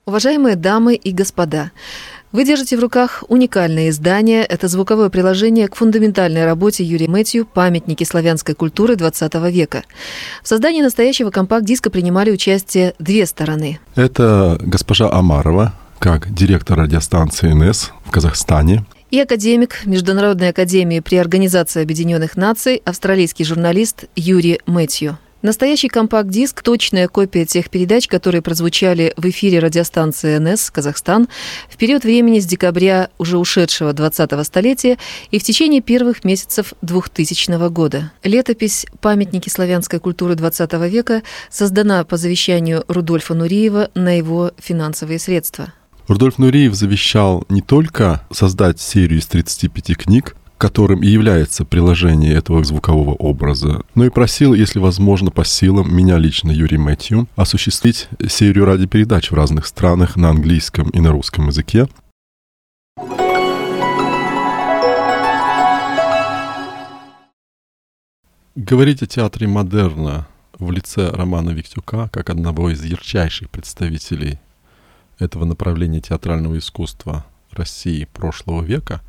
Уважаемые дамы и господа, вы держите в руках уникальное издание. Это звуковое приложение к фундаментальной работе Юрия Мэтью «Памятники славянской культуры XX века». В создании настоящего компакт-диска принимали участие две стороны. Это госпожа Амарова, как директор радиостанции НС в Казахстане. И академик Международной академии при Организации Объединенных Наций, австралийский журналист Юрий Мэтью. Настоящий компакт-диск – точная копия тех передач, которые прозвучали в эфире радиостанции НС «Казахстан» в период времени с декабря уже ушедшего 20-го столетия и в течение первых месяцев 2000 года. Летопись «Памятники славянской культуры XX века» создана по завещанию Рудольфа Нуриева на его финансовые средства. Рудольф Нуриев завещал не только создать серию из 35 книг, которым и является приложение этого звукового образа, но и просил, если возможно, по силам меня лично, Юрий Мэтью, осуществить серию радиопередач в разных странах на английском и на русском языке. Говорить о театре модерна в лице Романа Виктюка, как одного из ярчайших представителей этого направления театрального искусства России прошлого века,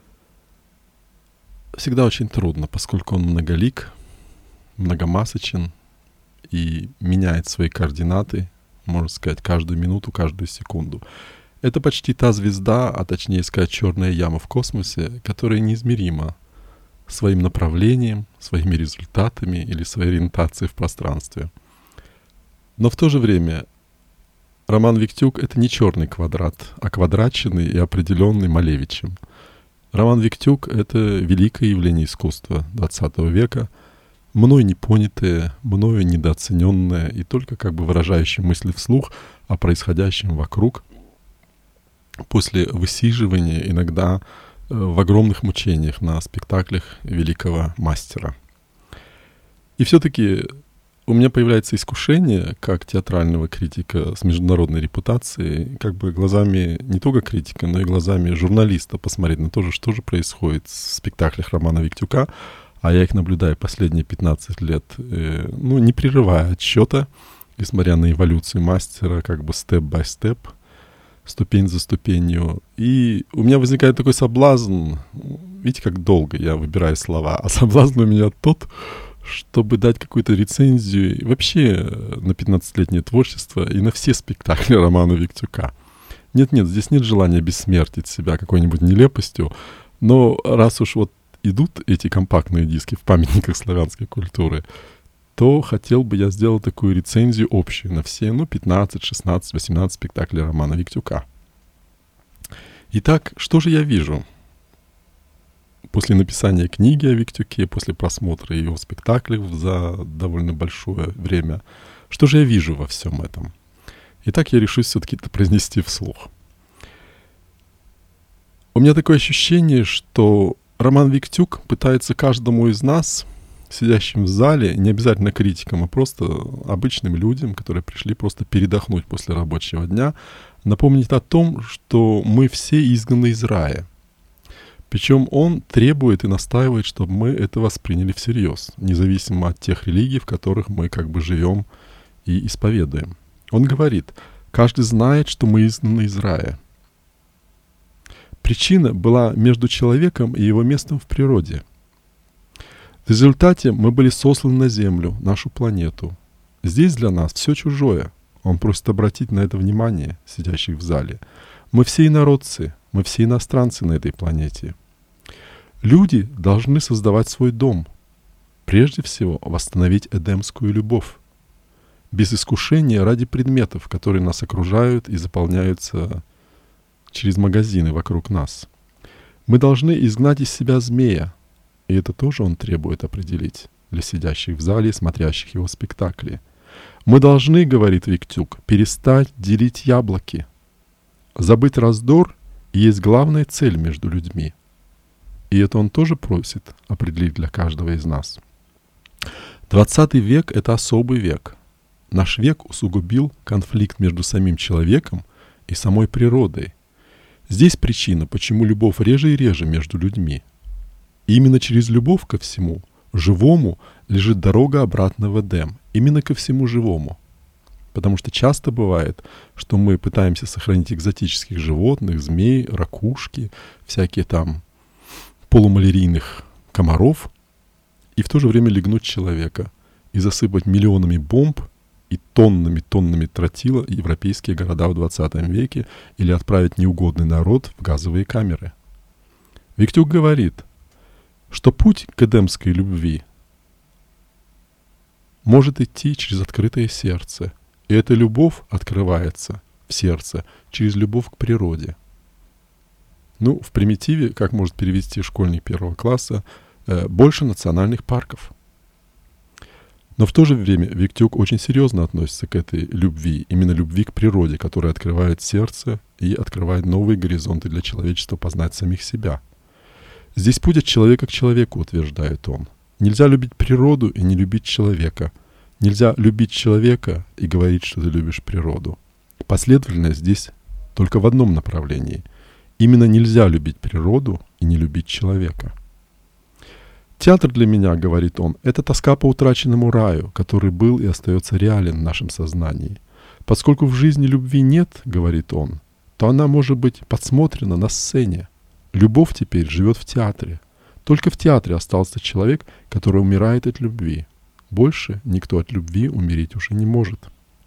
всегда очень трудно, поскольку он многолик, многомасочен и меняет свои координаты, можно сказать, каждую минуту, каждую секунду. Это почти та звезда, а точнее сказать, черная яма в космосе, которая неизмерима своим направлением, своими результатами или своей ориентацией в пространстве. Но в то же время Роман Виктюк — это не черный квадрат, а квадратченный и определенный Малевичем. Роман Виктюк — это великое явление искусства XX века, мной непонятое, мною недооцененное и только как бы выражающее мысли вслух о происходящем вокруг после высиживания, иногда в огромных мучениях на спектаклях великого мастера. И все-таки у меня появляется искушение, как театрального критика с международной репутацией, как бы глазами не только критика, но и глазами журналиста посмотреть на то, что же происходит в спектаклях Романа Виктюка, а я их наблюдаю последние 15 лет, не прерывая отсчета, несмотря на эволюцию мастера, как бы степ-бай-степ, ступень за ступенью. И у меня возникает такой соблазн, видите, как долго я выбираю слова, а соблазн у меня тот, чтобы дать какую-то рецензию вообще на 15-летнее творчество и на все спектакли Романа Виктюка. Нет, здесь нет желания бессмертить себя какой-нибудь нелепостью, но раз уж вот идут эти компактные диски в памятниках славянской культуры, то хотел бы я сделать такую рецензию общую на все, 15, 16, 18 спектаклей Романа Виктюка. Итак, что же я вижу? После написания книги о Виктюке, после просмотра его спектаклей за довольно большое время, что же я вижу во всем этом? Итак, я решусь все-таки это произнести вслух. У меня такое ощущение, что Роман Виктюк пытается каждому из нас, сидящим в зале, не обязательно критикам, а просто обычным людям, которые пришли просто передохнуть после рабочего дня, напомнить о том, что мы все изгнаны из рая. Причем он требует и настаивает, чтобы мы это восприняли всерьез, независимо от тех религий, в которых мы как бы живем и исповедуем. Он говорит, каждый знает, что мы изгнаны из рая. Причина была между человеком и его местом в природе. В результате мы были сосланы на Землю, нашу планету. Здесь для нас все чужое. Он просит обратить на это внимание, сидящих в зале. Мы все инородцы, мы все иностранцы на этой планете. Люди должны создавать свой дом. Прежде всего, восстановить эдемскую любовь. Без искушения ради предметов, которые нас окружают и заполняются через магазины вокруг нас. Мы должны изгнать из себя змея. И это тоже он требует определить для сидящих в зале и смотрящих его спектакли. Мы должны, говорит Виктюк, перестать делить яблоки. Забыть раздор есть главная цель между людьми. И это он тоже просит определить для каждого из нас. 20 век — это особый век. Наш век усугубил конфликт между самим человеком и самой природой. Здесь причина, почему любовь реже и реже между людьми. И именно через любовь ко всему живому лежит дорога обратно в Эдем. Именно ко всему живому. Потому что часто бывает, что мы пытаемся сохранить экзотических животных, змей, ракушки, всякие там полумалярийных комаров, и в то же время легнуть человека и засыпать миллионами бомб и тоннами тротила европейские города в 20 веке или отправить неугодный народ в газовые камеры. Виктюк говорит, что путь к эдемской любви может идти через открытое сердце, и эта любовь открывается в сердце через любовь к природе. Ну, в примитиве, как может перевести школьник 1 класса, больше национальных парков. Но в то же время Виктюк очень серьезно относится к этой любви, именно любви к природе, которая открывает сердце и открывает новые горизонты для человечества познать самих себя. Здесь путь от человека к человеку, утверждает он. Нельзя любить природу и не любить человека. Нельзя любить человека и говорить, что ты любишь природу. Последовательность здесь только в одном направлении. Именно нельзя любить природу и не любить человека. Театр для меня, говорит он, это тоска по утраченному раю, который был и остается реален в нашем сознании. Поскольку в жизни любви нет, говорит он, то она может быть подсмотрена на сцене. Любовь теперь живет в театре. Только в театре остался человек, который умирает от любви. Больше никто от любви умереть уже не может.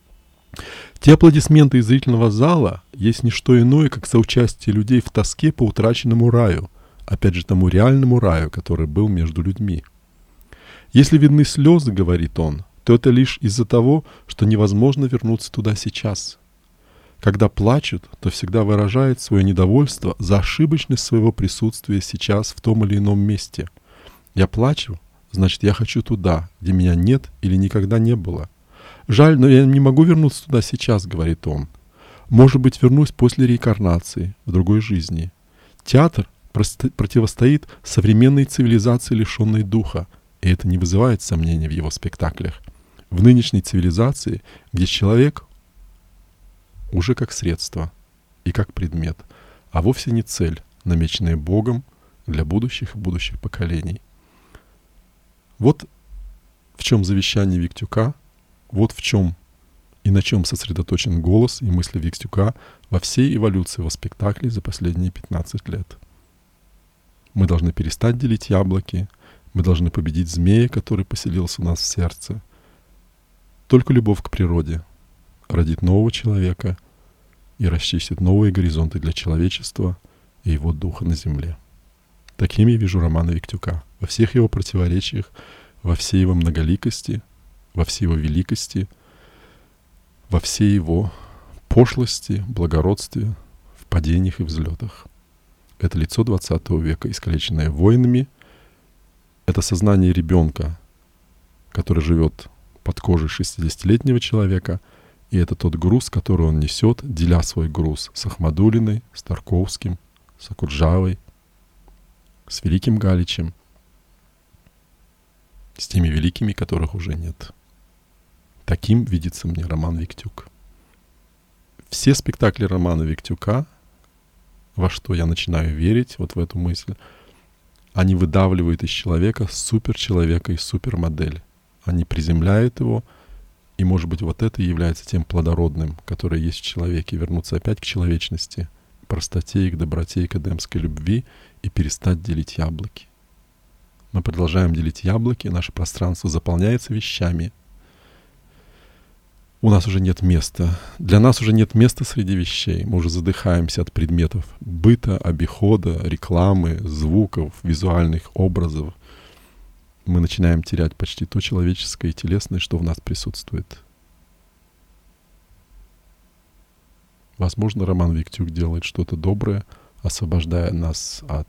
Те аплодисменты из зрительного зала есть не что иное, как соучастие людей в тоске по утраченному раю, опять же тому реальному раю, который был между людьми. Если видны слезы, говорит он, то это лишь из-за того, что невозможно вернуться туда сейчас. Когда плачут, то всегда выражает свое недовольство за ошибочность своего присутствия сейчас в том или ином месте. Я плачу, значит, я хочу туда, где меня нет или никогда не было. Жаль, но я не могу вернуться туда сейчас, говорит он. Может быть, вернусь после реинкарнации, в другой жизни. Театр противостоит современной цивилизации, лишенной духа, и это не вызывает сомнений в его спектаклях. В нынешней цивилизации, где человек уже как средство и как предмет, а вовсе не цель, намеченная Богом для будущих и будущих поколений. Вот в чем завещание Виктюка, вот в чем и на чем сосредоточен голос и мысли Виктюка во всей эволюции его спектаклей за последние 15 лет. Мы должны перестать делить яблоки, мы должны победить змея, который поселился у нас в сердце. Только любовь к природе родит нового человека и расчистит новые горизонты для человечества и его духа на земле. Таким я вижу романа Виктюка во всех его противоречиях, во всей его многоликости, во всей его великости, во всей его пошлости, благородстве, в падениях и взлетах. Это лицо 20 века, искалеченное войнами. Это сознание ребенка, который живет под кожей 60-летнего человека. И это тот груз, который он несет, деля свой груз с Ахмадулиной, с Тарковским, с Акуджавой, с Великим Галичем, с теми великими, которых уже нет. Таким видится мне роман Виктюк. Все спектакли романа Виктюка, во что я начинаю верить, вот в эту мысль, они выдавливают из человека суперчеловека и супермодель. Они приземляют его, и, может быть, вот это и является тем плодородным, которое есть в человеке, вернуться опять к человечности, к простоте и к доброте и к эдемской любви, и перестать делить яблоки. Мы продолжаем делить яблоки, наше пространство заполняется вещами. У нас уже нет места. Для нас уже нет места среди вещей. Мы уже задыхаемся от предметов быта, обихода, рекламы, звуков, визуальных образов. Мы начинаем терять почти то человеческое и телесное, что в нас присутствует. Возможно, роман Виктюк делает что-то доброе, освобождая нас от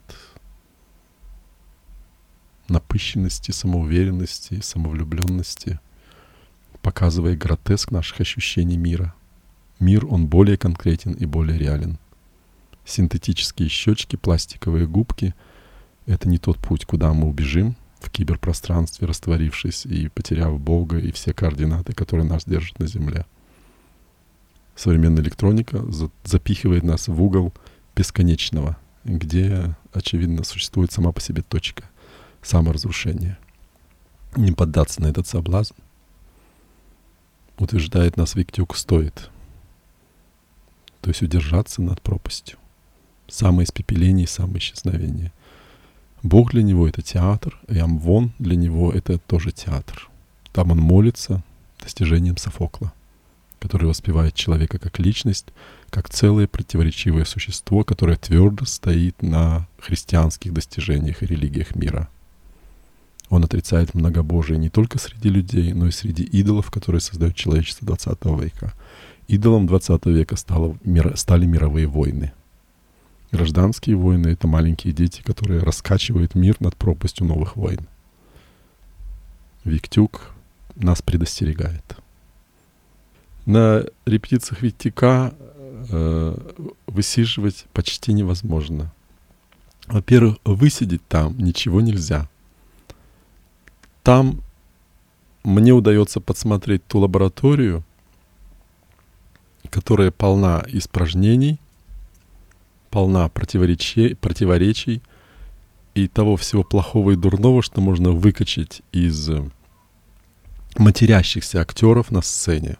напыщенности, самоуверенности, самовлюбленности, показывая гротеск наших ощущений мира. Мир, он более конкретен и более реален. Синтетические щечки, пластиковые губки — это не тот путь, куда мы убежим в киберпространстве, растворившись и потеряв Бога и все координаты, которые нас держат на Земле. Современная электроника запихивает нас в угол бесконечного, где, очевидно, существует сама по себе точка саморазрушения. Не поддаться на этот соблазн, утверждает нас Виктюк, стоит. То есть удержаться над пропастью. Самоиспепеление и самоисчезновение. Бог для него — это театр, и Амвон для него — это тоже театр. Там он молится достижением Софокла, который воспевает человека как личность, как целое противоречивое существо, которое твердо стоит на христианских достижениях и религиях мира. Он отрицает многобожие не только среди людей, но и среди идолов, которые создает человечество XX века. Идолом XX века стали мировые войны. Гражданские войны — это маленькие дети, которые раскачивают мир над пропастью новых войн. Виктюк нас предостерегает. На репетициях Виктюка высиживать почти невозможно. Во-первых, высидеть там ничего нельзя. Там мне удается подсмотреть ту лабораторию, которая полна испражнений, полна противоречий и того всего плохого и дурного, что можно выкачать из матерящихся актеров на сцене.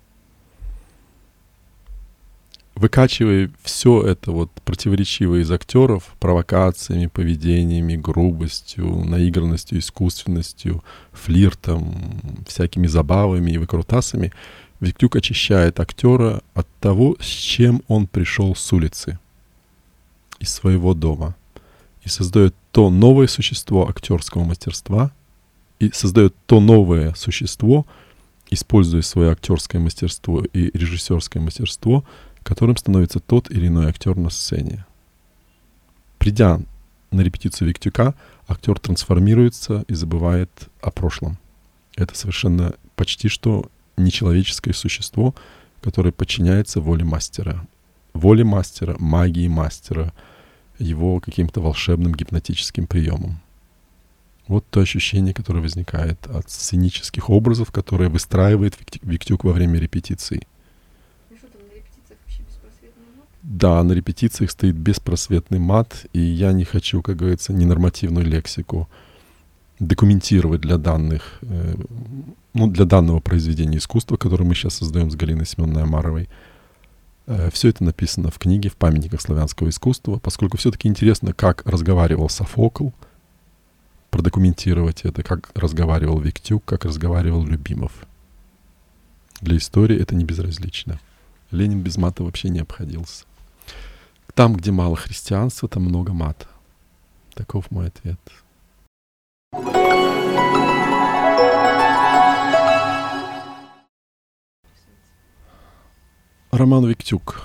Выкачивая все это вот противоречивое из актеров провокациями, поведениями, грубостью, наигранностью, искусственностью, флиртом, всякими забавами и выкрутасами, Виктюк очищает актера от того, с чем он пришел с улицы, из своего дома, и создает то новое существо актерского мастерства, и создает то новое существо, используя свое актерское мастерство и режиссерское мастерство, которым становится тот или иной актер на сцене. Придя на репетицию Виктюка, актер трансформируется и забывает о прошлом. Это совершенно почти что нечеловеческое существо, которое подчиняется воле мастера. Воле мастера, магии мастера, его каким-то волшебным гипнотическим приемам. Вот то ощущение, которое возникает от сценических образов, которые выстраивает Виктюк во время репетиции. Да, на репетициях стоит беспросветный мат, и я не хочу, как говорится, ненормативную лексику документировать для данного произведения искусства, которое мы сейчас создаем с Галиной Семеновной Омаровой. Все это написано в книге, в памятниках славянского искусства, поскольку все-таки интересно, как разговаривал Софокл, продокументировать это, как разговаривал Виктюк, как разговаривал Любимов. Для истории это не безразлично. Ленин без мата вообще не обходился. Там, где мало христианства, там много мата. Таков мой ответ. Роман Виктюк.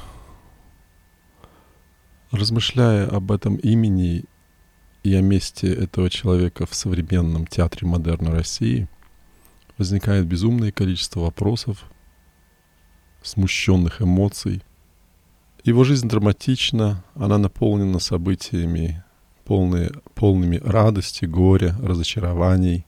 Размышляя об этом имени и о месте этого человека в современном театре модерна России, возникает безумное количество вопросов, смущенных эмоций. Его жизнь драматична, она наполнена событиями, полными радости, горя, разочарований.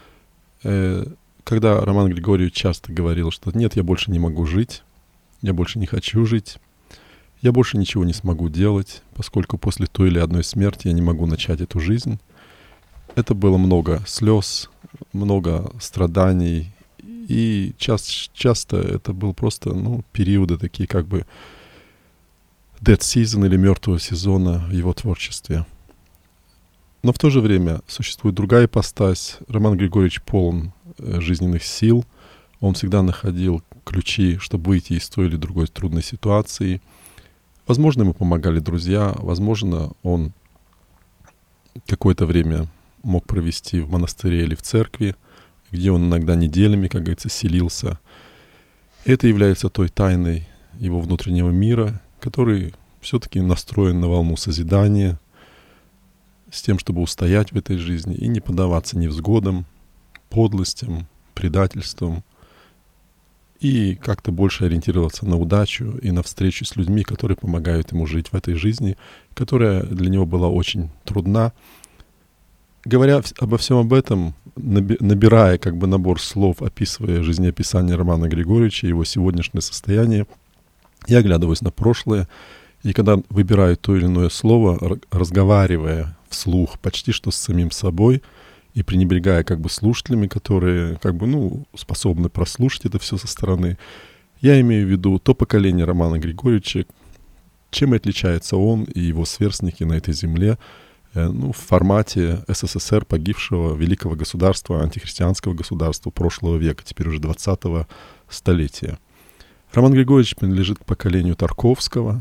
Когда Роман Григорьевич часто говорил, что «нет, я больше не могу жить, я больше не хочу жить, я больше ничего не смогу делать, поскольку после той или одной смерти я не могу начать эту жизнь», это было много слез, много страданий, и часто это был просто периоды такие как бы dead season или мертвого сезона в его творчестве. Но в то же время существует другая ипостась. Роман Григорьевич полон жизненных сил. Он всегда находил ключи, чтобы выйти из той или другой трудной ситуации. Возможно, ему помогали друзья. Возможно, он какое-то время мог провести в монастыре или в церкви, где он иногда неделями, как говорится, селился. Это является той тайной его внутреннего мира, который все-таки настроен на волну созидания, с тем, чтобы устоять в этой жизни и не поддаваться невзгодам, подлостям, предательствам, и как-то больше ориентироваться на удачу и на встречу с людьми, которые помогают ему жить в этой жизни, которая для него была очень трудна. Говоря обо всем об этом, набирая как бы набор слов, описывая жизнеописание Романа Григорьевича, его сегодняшнее состояние, я оглядываюсь на прошлое, и когда выбираю то или иное слово, разговаривая вслух почти что с самим собой, и пренебрегая как бы слушателями, которые как бы, способны прослушать это все со стороны. Я имею в виду то поколение Романа Григорьевича, чем отличается он и его сверстники на этой земле, в формате СССР, погибшего великого государства, антихристианского государства прошлого века, теперь уже 20-го столетия. Роман Григорьевич принадлежит к поколению Тарковского,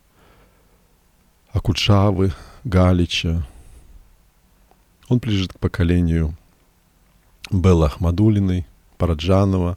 Акуджавы, Галича. Он принадлежит к поколению Беллы Ахмадуллиной, Параджанова,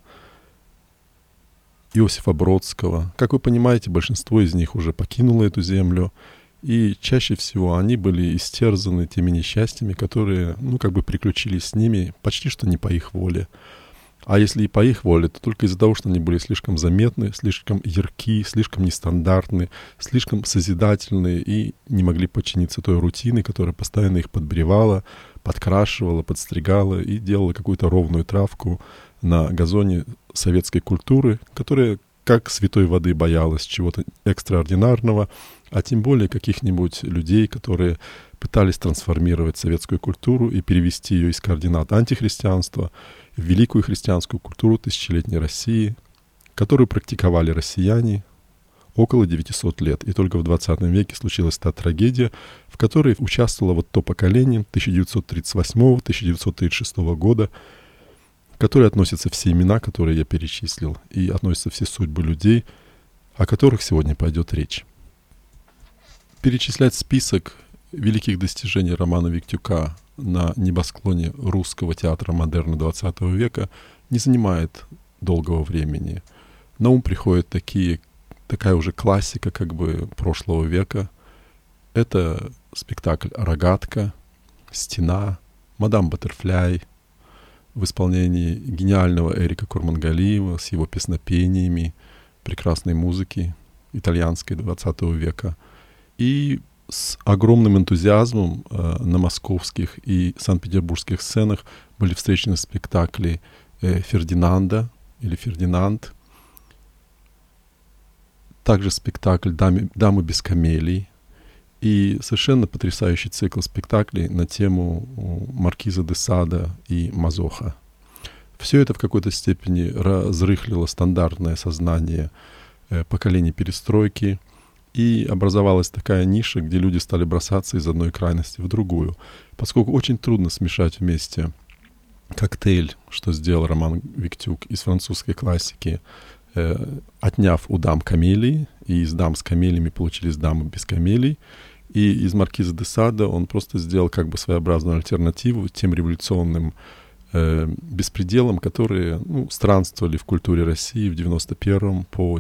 Иосифа Бродского. Как вы понимаете, большинство из них уже покинуло эту землю, и чаще всего они были истерзаны теми несчастьями, которые, приключились с ними почти что не по их воле. А если и по их воле, то только из-за того, что они были слишком заметны, слишком ярки, слишком нестандартны, слишком созидательны и не могли подчиниться той рутине, которая постоянно их подбревала, подкрашивала, подстригала и делала какую-то ровную травку на газоне советской культуры, которая как святой воды боялась чего-то экстраординарного, а тем более каких-нибудь людей, которые пытались трансформировать советскую культуру и перевести ее из координат антихристианства в великую христианскую культуру тысячелетней России, которую практиковали россияне около 900 лет. И только в 20 веке случилась та трагедия, в которой участвовало вот то поколение 1938-1936 года, к которой относятся все имена, которые я перечислил, и относятся все судьбы людей, о которых сегодня пойдет речь. Перечислять список великих достижений Романа Виктюка на небосклоне русского театра модерна XX века не занимает долгого времени. На ум приходит такая уже классика прошлого века. Это спектакль «Рогатка», «Стена», «Мадам Баттерфляй» в исполнении гениального Эрика Курмангалиева с его песнопениями, прекрасной музыки итальянской XX века. И с огромным энтузиазмом на московских и санкт-петербургских сценах были встречены спектакли «Фердинанда» или «Фердинанд», также спектакль «Дамы без камелий» и совершенно потрясающий цикл спектаклей на тему Маркиза де Сада и Мазоха. Все это в какой-то степени разрыхлило стандартное сознание поколений перестройки, и образовалась такая ниша, где люди стали бросаться из одной крайности в другую. Поскольку очень трудно смешать вместе коктейль, что сделал Роман Виктюк из французской классики, отняв у дам камелии, и из дам с камелиями получились дамы без камелий, и из Маркиза де Сада он просто сделал своеобразную альтернативу тем революционным беспределам, которые странствовали в культуре России в 91 по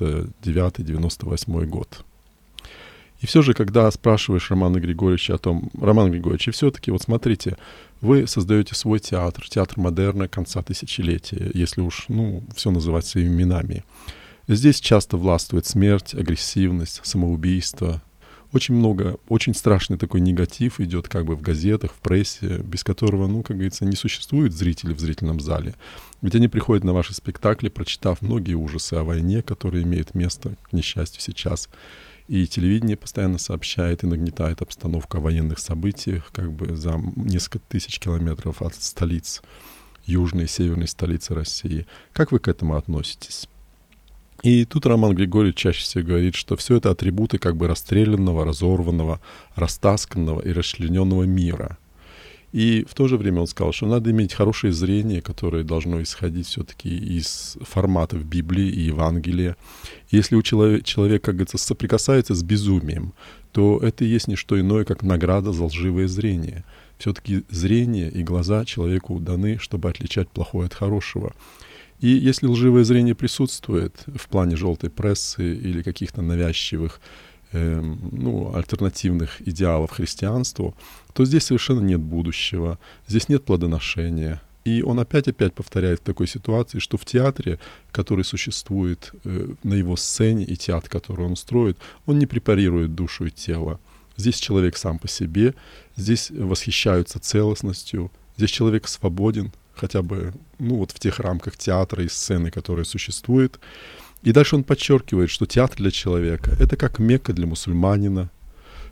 99-98 год. И все же, когда спрашиваешь Романа Григорьевича о том, Роман Григорьевич, и все-таки, вот смотрите, вы создаете свой театр модерна конца тысячелетия, если уж, все называть своими именами. Здесь часто властвует смерть, агрессивность, самоубийство. Очень много, очень страшный такой негатив идет в газетах, в прессе, без которого, не существует зрителей в зрительном зале. Ведь они приходят на ваши спектакли, прочитав многие ужасы о войне, которые имеют место, к несчастью, сейчас. И телевидение постоянно сообщает и нагнетает обстановку о военных событиях, за несколько тысяч километров от столиц, южной и северной столицы России. Как вы к этому относитесь? И тут Роман Григорьевич чаще всего говорит, что все это атрибуты расстрелянного, разорванного, растасканного и расчлененного мира. И в то же время он сказал, что надо иметь хорошее зрение, которое должно исходить все-таки из форматов Библии и Евангелия. И если у человека, соприкасается с безумием, то это и есть не что иное, как награда за лживое зрение. Все-таки зрение и глаза человеку даны, чтобы отличать плохое от хорошего. И если лживое зрение присутствует в плане желтой прессы или каких-то навязчивых, альтернативных идеалов христианству, то здесь совершенно нет будущего, здесь нет плодоношения. И он опять повторяет в такой ситуации, что в театре, который существует на его сцене, и театр, который он строит, он не препарирует душу и тело. Здесь человек сам по себе, здесь восхищаются целостностью, здесь человек свободен, хотя бы в тех рамках театра и сцены, которые существуют. И дальше он подчеркивает, что театр для человека — это как Мекка для мусульманина,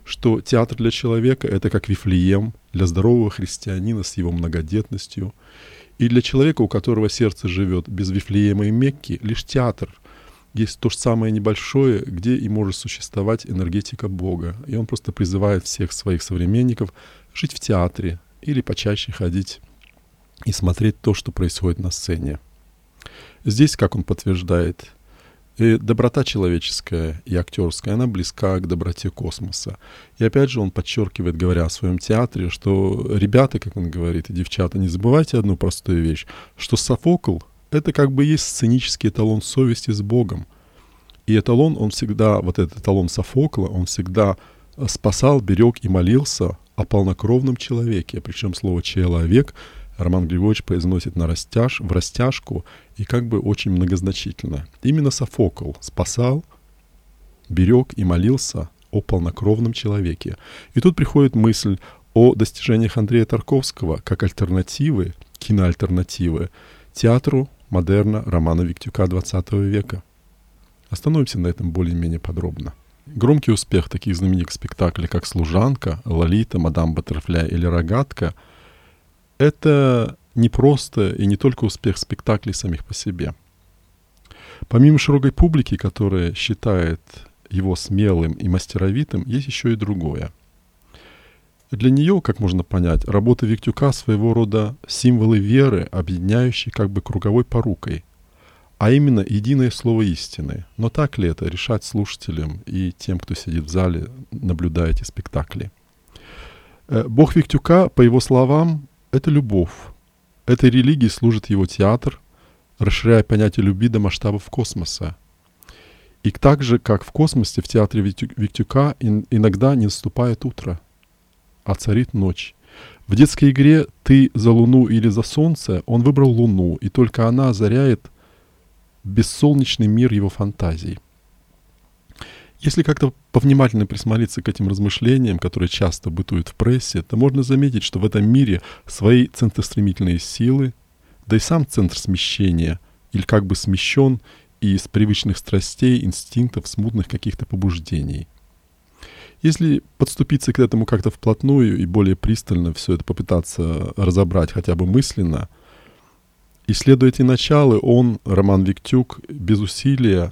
что театр для человека — это как Вифлеем для здорового христианина с его многодетностью, и для человека, у которого сердце живет без Вифлеема и Мекки, лишь театр есть то же самое небольшое, где и может существовать энергетика Бога. И он просто призывает всех своих современников жить в театре или почаще ходить и смотреть то, что происходит на сцене. Здесь, как он подтверждает, доброта человеческая и актерская, она близка к доброте космоса. И опять же он подчеркивает, говоря о своем театре, что ребята, как он говорит, и девчата, не забывайте одну простую вещь, что Софокл — это как бы есть сценический эталон совести с Богом. И эталон, он всегда, вот этот эталон Софокла, он всегда спасал, берег и молился о полнокровном человеке. Причем слово «человек» Роман Григорьевич произносит в растяжку и как бы очень многозначительно. Именно Софокл спасал, берег и молился о полнокровном человеке. И тут приходит мысль о достижениях Андрея Тарковского как альтернативы, киноальтернативы театру модерна Романа Виктюка XX века. Остановимся на этом более-менее подробно. Громкий успех таких знаменитых спектаклей, как «Служанка», «Лолита», «Мадам Баттерфляй» или «Рогатка» — это не просто и не только успех спектаклей самих по себе. Помимо широкой публики, которая считает его смелым и мастеровитым, есть еще и другое. Для нее, как можно понять, работа Виктюка своего рода символы веры, объединяющие как бы круговой порукой, а именно единое слово истины. Но так ли это, решать слушателям и тем, кто сидит в зале, наблюдая эти спектакли? Бог Виктюка, по его словам, это любовь. Этой религии служит его театр, расширяя понятие любви до масштабов космоса. И так же, как в космосе, в театре Виктюка иногда не наступает утро, а царит ночь. В детской игре «Ты за луну или за солнце» он выбрал луну, и только она озаряет бессолнечный мир его фантазий. Если как-то повнимательно присмотреться к этим размышлениям, которые часто бытуют в прессе, то можно заметить, что в этом мире свои центростремительные силы, да и сам центр смещения, или как бы смещен из привычных страстей, инстинктов, смутных каких-то побуждений. Если подступиться к этому как-то вплотную и более пристально все это попытаться разобрать хотя бы мысленно, исследуя эти начала, Роман Виктюк, без усилия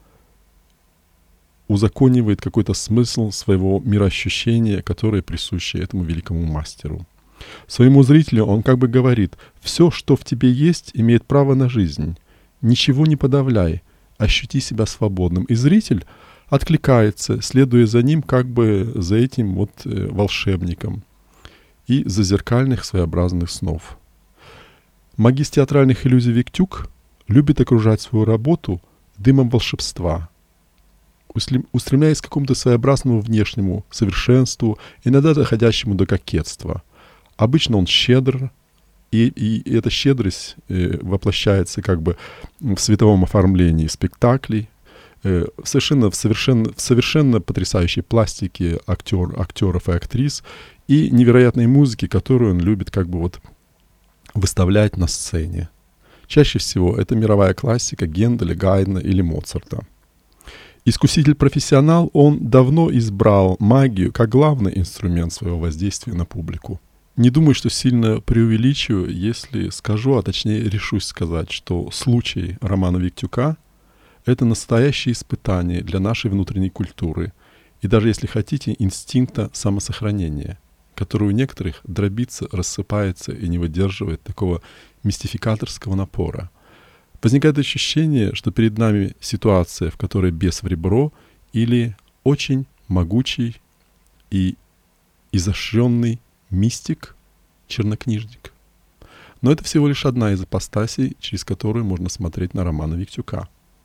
узаконивает какой-то смысл своего мироощущения, которое присуще этому великому мастеру. Своему зрителю он как бы говорит: «Все, что в тебе есть, имеет право на жизнь. Ничего не подавляй, ощути себя свободным». И зритель откликается, следуя за ним, как бы за этим вот волшебником и за зеркальных своеобразных снов. Магистр театральных иллюзий Виктюк любит окружать свою работу дымом волшебства, устремляясь к какому-то своеобразному внешнему совершенству, иногда доходящему до кокетства. Обычно он щедр, и эта щедрость воплощается как бы в световом оформлении спектаклей, в совершенно потрясающей пластике актеров и актрис и невероятной музыки, которую он любит как бы вот выставлять на сцене. Чаще всего это мировая классика Генделя, Гайдна или Моцарта. Искуситель-профессионал, он давно избрал магию как главный инструмент своего воздействия на публику. Не думаю, что сильно преувеличиваю, если скажу, а точнее решусь сказать, что случай Романа Виктюка — это настоящее испытание для нашей внутренней культуры и даже, если хотите, инстинкта самосохранения, который у некоторых дробится, рассыпается и не выдерживает такого мистификаторского напора. Возникает ощущение, что перед нами ситуация, в которой бес в ребро или очень могучий и изощренный мистик, чернокнижник. Но это всего лишь одна из апостасий, через которую можно смотреть на Романа Виктюка.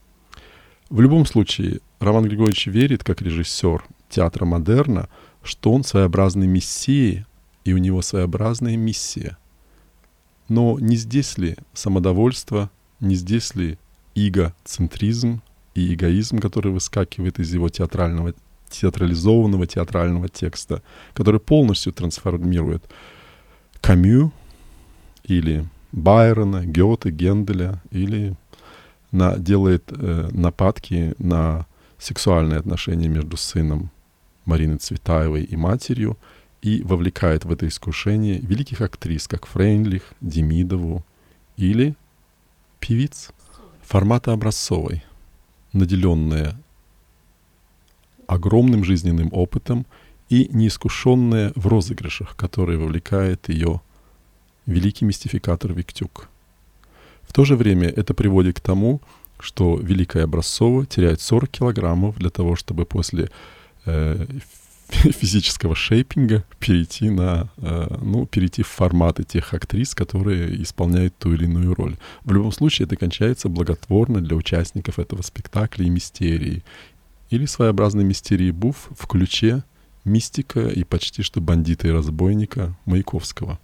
В любом случае, Роман Григорьевич верит, как режиссер театра модерна, что он своеобразный мессия, и у него своеобразная миссия. Но не здесь ли самодовольство, не здесь ли эгоцентризм и эгоизм, который выскакивает из его театрализованного театрального текста, который полностью трансформирует Камю или Байрона, Гёте, Генделя или делает нападки на сексуальные отношения между сыном Марины Цветаевой и матерью, и вовлекает в это искушение великих актрис, как Фрейндлих, Демидову или певиц формата образцовой, наделенная огромным жизненным опытом и неискушенная в розыгрышах, которые вовлекает ее великий мистификатор Виктюк. В то же время это приводит к тому, что Великая Образцова теряет 40 килограммов для того, чтобы после физического шейпинга перейти в форматы тех актрис, которые исполняют ту или иную роль. В любом случае это кончается благотворно для участников этого спектакля и мистерии. Или своеобразной мистерии Буф в ключе мистика и почти что бандита и разбойника Маяковского.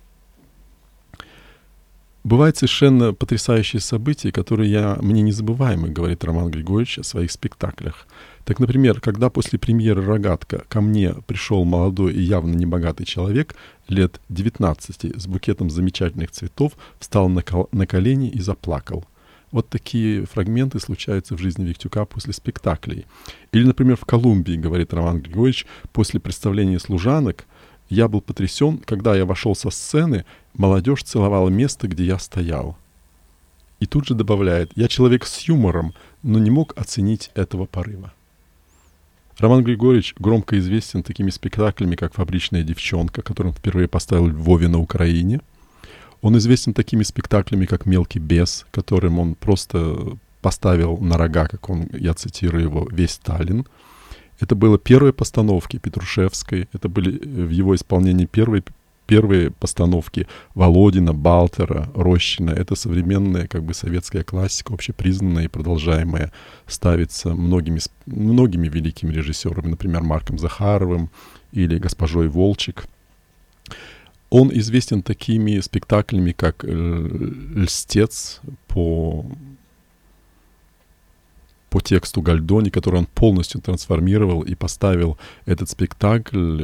Бывают совершенно потрясающие события, которые мне незабываемы, говорит Роман Григорьевич о своих спектаклях. Так, например, когда после премьеры «Рогатка» ко мне пришел молодой и явно небогатый человек лет 19 с букетом замечательных цветов, встал на колени и заплакал. Вот такие фрагменты случаются в жизни Виктюка после спектаклей. Или, например, в Колумбии, говорит Роман Григорьевич, после представления «Служанок» я был потрясен, когда я вошел со сцены, молодежь целовала место, где я стоял. И тут же добавляет: я человек с юмором, но не мог оценить этого порыва. Роман Григорьевич громко известен такими спектаклями, как «Фабричная девчонка», который он впервые поставил в Львове на Украине. Он известен такими спектаклями, как «Мелкий бес», которым он просто поставил на рога, я цитирую его, весь Таллин. Это было первые постановки Петрушевской, это были в его исполнении первые постановки Володина, Балтера, Рощина. Это современная советская классика, общепризнанная и продолжаемая, ставится многими великими режиссерами, например, Марком Захаровым или госпожой Волчек. Он известен такими спектаклями, как «Льстец» по тексту Гальдони, который он полностью трансформировал и поставил этот спектакль,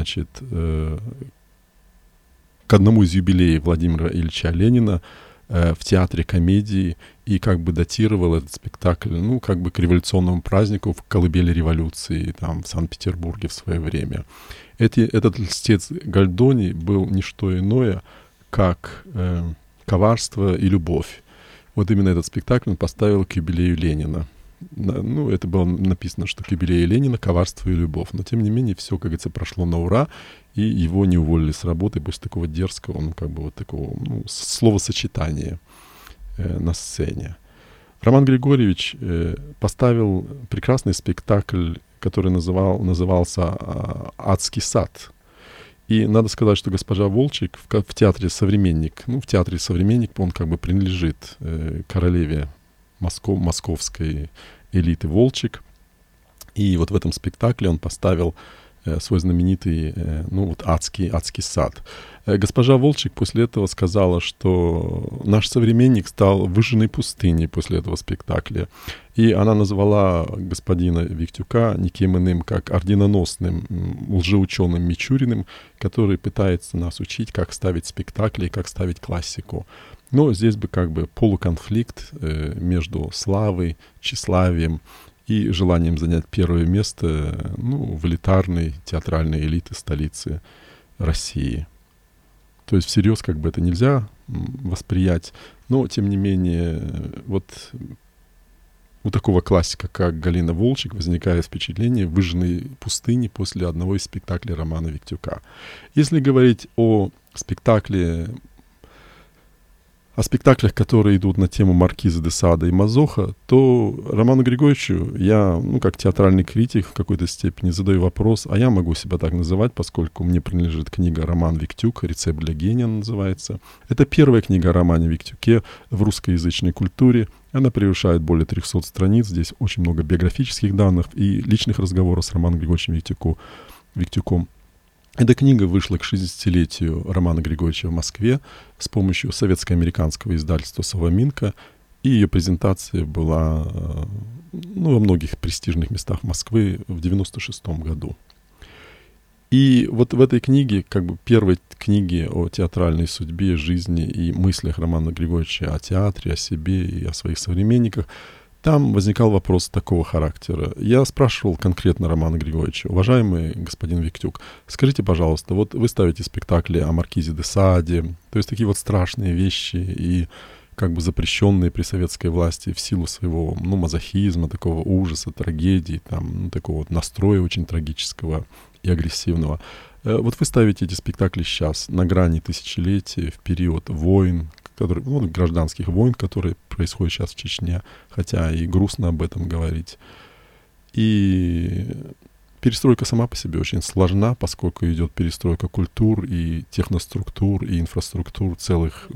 к одному из юбилеев Владимира Ильича Ленина в Театре комедии и датировал этот спектакль, к революционному празднику в колыбели революции в Санкт-Петербурге в свое время. Этот «Льстец» Гальдони был не что иное, как «Коварство и любовь». Вот именно этот спектакль он поставил к юбилею Ленина. Это было написано, что к юбилею Ленина «Коварство и любовь». Но, тем не менее, все, как говорится, прошло на ура, и его не уволили с работы после такого дерзкого, такого словосочетания на сцене. Роман Григорьевич поставил прекрасный спектакль, который назывался «Адский сад». И надо сказать, что госпожа Волчек в театре «Современник», он принадлежит королеве московской элиты Волчек. И вот в этом спектакле он поставил свой знаменитый адский сад. Госпожа Волчек после этого сказала, что наш современник стал выжженной пустыней после этого спектакля. И она назвала господина Виктюка никем иным, как орденоносным лжеученым Мичуриным, который пытается нас учить, как ставить спектакли и как ставить классику. Но здесь полуконфликт между славой, тщеславием и желанием занять первое место в элитарной театральной элиты столицы России. То есть всерьез это нельзя восприять, но тем не менее у такого классика, как Галина Волчек, возникает впечатление выжженной пустыни после одного из спектаклей Романа Виктюка. Если говорить о спектаклях, которые идут на тему Маркиза де Сада и Мазоха, то Роману Григорьевичу я, как театральный критик, в какой-то степени задаю вопрос, а я могу себя так называть, поскольку мне принадлежит книга «Роман Виктюк», «Рецепт для гения» называется. Это первая книга о Романе Виктюке в русскоязычной культуре. Она превышает более 300 страниц. Здесь очень много биографических данных и личных разговоров с Романом Григорьевичем Виктюком. Эта книга вышла к 60-летию Романа Григорьевича в Москве с помощью советско-американского издательства «Соломинка», и ее презентация была во многих престижных местах Москвы в 1996 году. И вот в этой книге, первой книге о театральной судьбе, жизни и мыслях Романа Григорьевича о театре, о себе и о своих современниках, Там возникал вопрос такого характера. Я спрашивал конкретно Романа Григорьевича: уважаемый господин Виктюк, скажите, пожалуйста, вот вы ставите спектакли о Маркизе де Саде, то есть такие вот страшные вещи и как бы запрещенные при советской власти в силу своего, мазохизма, такого ужаса, трагедии, там, такого вот настроя очень трагического и агрессивного. Вот вы ставите эти спектакли сейчас, на грани тысячелетия, в период войн, гражданских войн, которые происходят сейчас в Чечне, хотя и грустно об этом говорить. И перестройка сама по себе очень сложна, поскольку идет перестройка культур и техноструктур, и инфраструктур целых.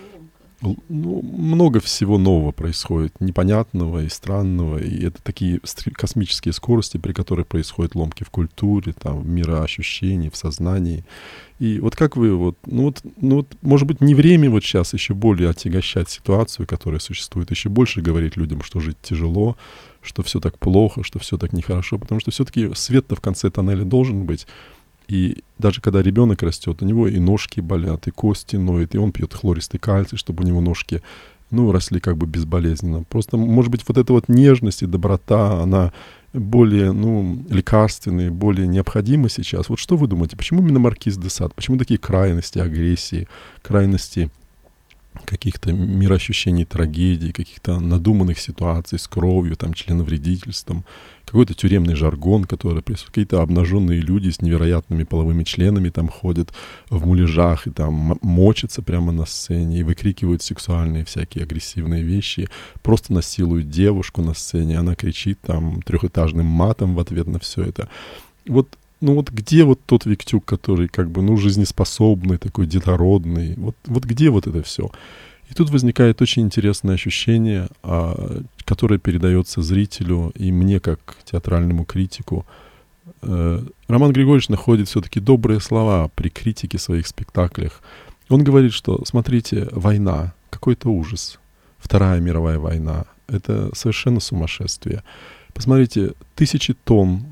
Много всего нового происходит, непонятного и странного, и это такие космические скорости, при которых происходят ломки в культуре, там, в мироощущении, в сознании. И вот как вы, может быть, не время вот сейчас еще более отягощать ситуацию, которая существует, еще больше говорить людям, что жить тяжело, что все так плохо, что все так нехорошо, потому что все-таки свет-то в конце тоннеля должен быть. И даже когда ребенок растет, у него и ножки болят, и кости ноют, и он пьет хлористый кальций, чтобы у него ножки, росли как бы безболезненно. Просто, может быть, вот эта вот нежность и доброта, она более, лекарственная, более необходима сейчас. Вот что вы думаете, почему именно Маркиз де Сад? Почему такие крайности агрессии, крайности каких-то мироощущений трагедий, каких-то надуманных ситуаций с кровью, там, членовредительством, какой-то тюремный жаргон, который происходит, какие-то обнаженные люди с невероятными половыми членами там ходят в муляжах и там мочатся прямо на сцене и выкрикивают сексуальные всякие агрессивные вещи, просто насилуют девушку на сцене, она кричит там трехэтажным матом в ответ на все это. Вот где вот тот Виктюк, который как бы, жизнеспособный, такой детородный, вот где вот это все? И тут возникает очень интересное ощущение, которое передается зрителю и мне, как театральному критику. Роман Григорьевич находит все-таки добрые слова при критике своих спектаклях. Он говорит, что, смотрите, война, какой-то ужас. Вторая мировая война. Это совершенно сумасшествие. Посмотрите, 1000 тонн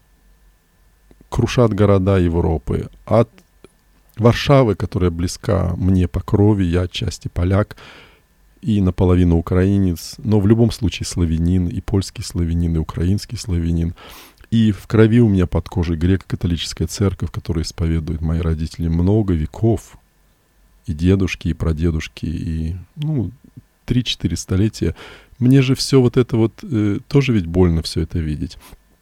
крушат города Европы. От Варшавы, которая близка мне по крови, я отчасти поляк и наполовину украинец, но в любом случае славянин, и польский славянин, и украинский славянин. И в крови у меня под кожей греко-католическая церковь, которую исповедуют мои родители много веков. И дедушки, и прадедушки, и 3-4 столетия. Мне же все вот это вот тоже ведь больно все это видеть.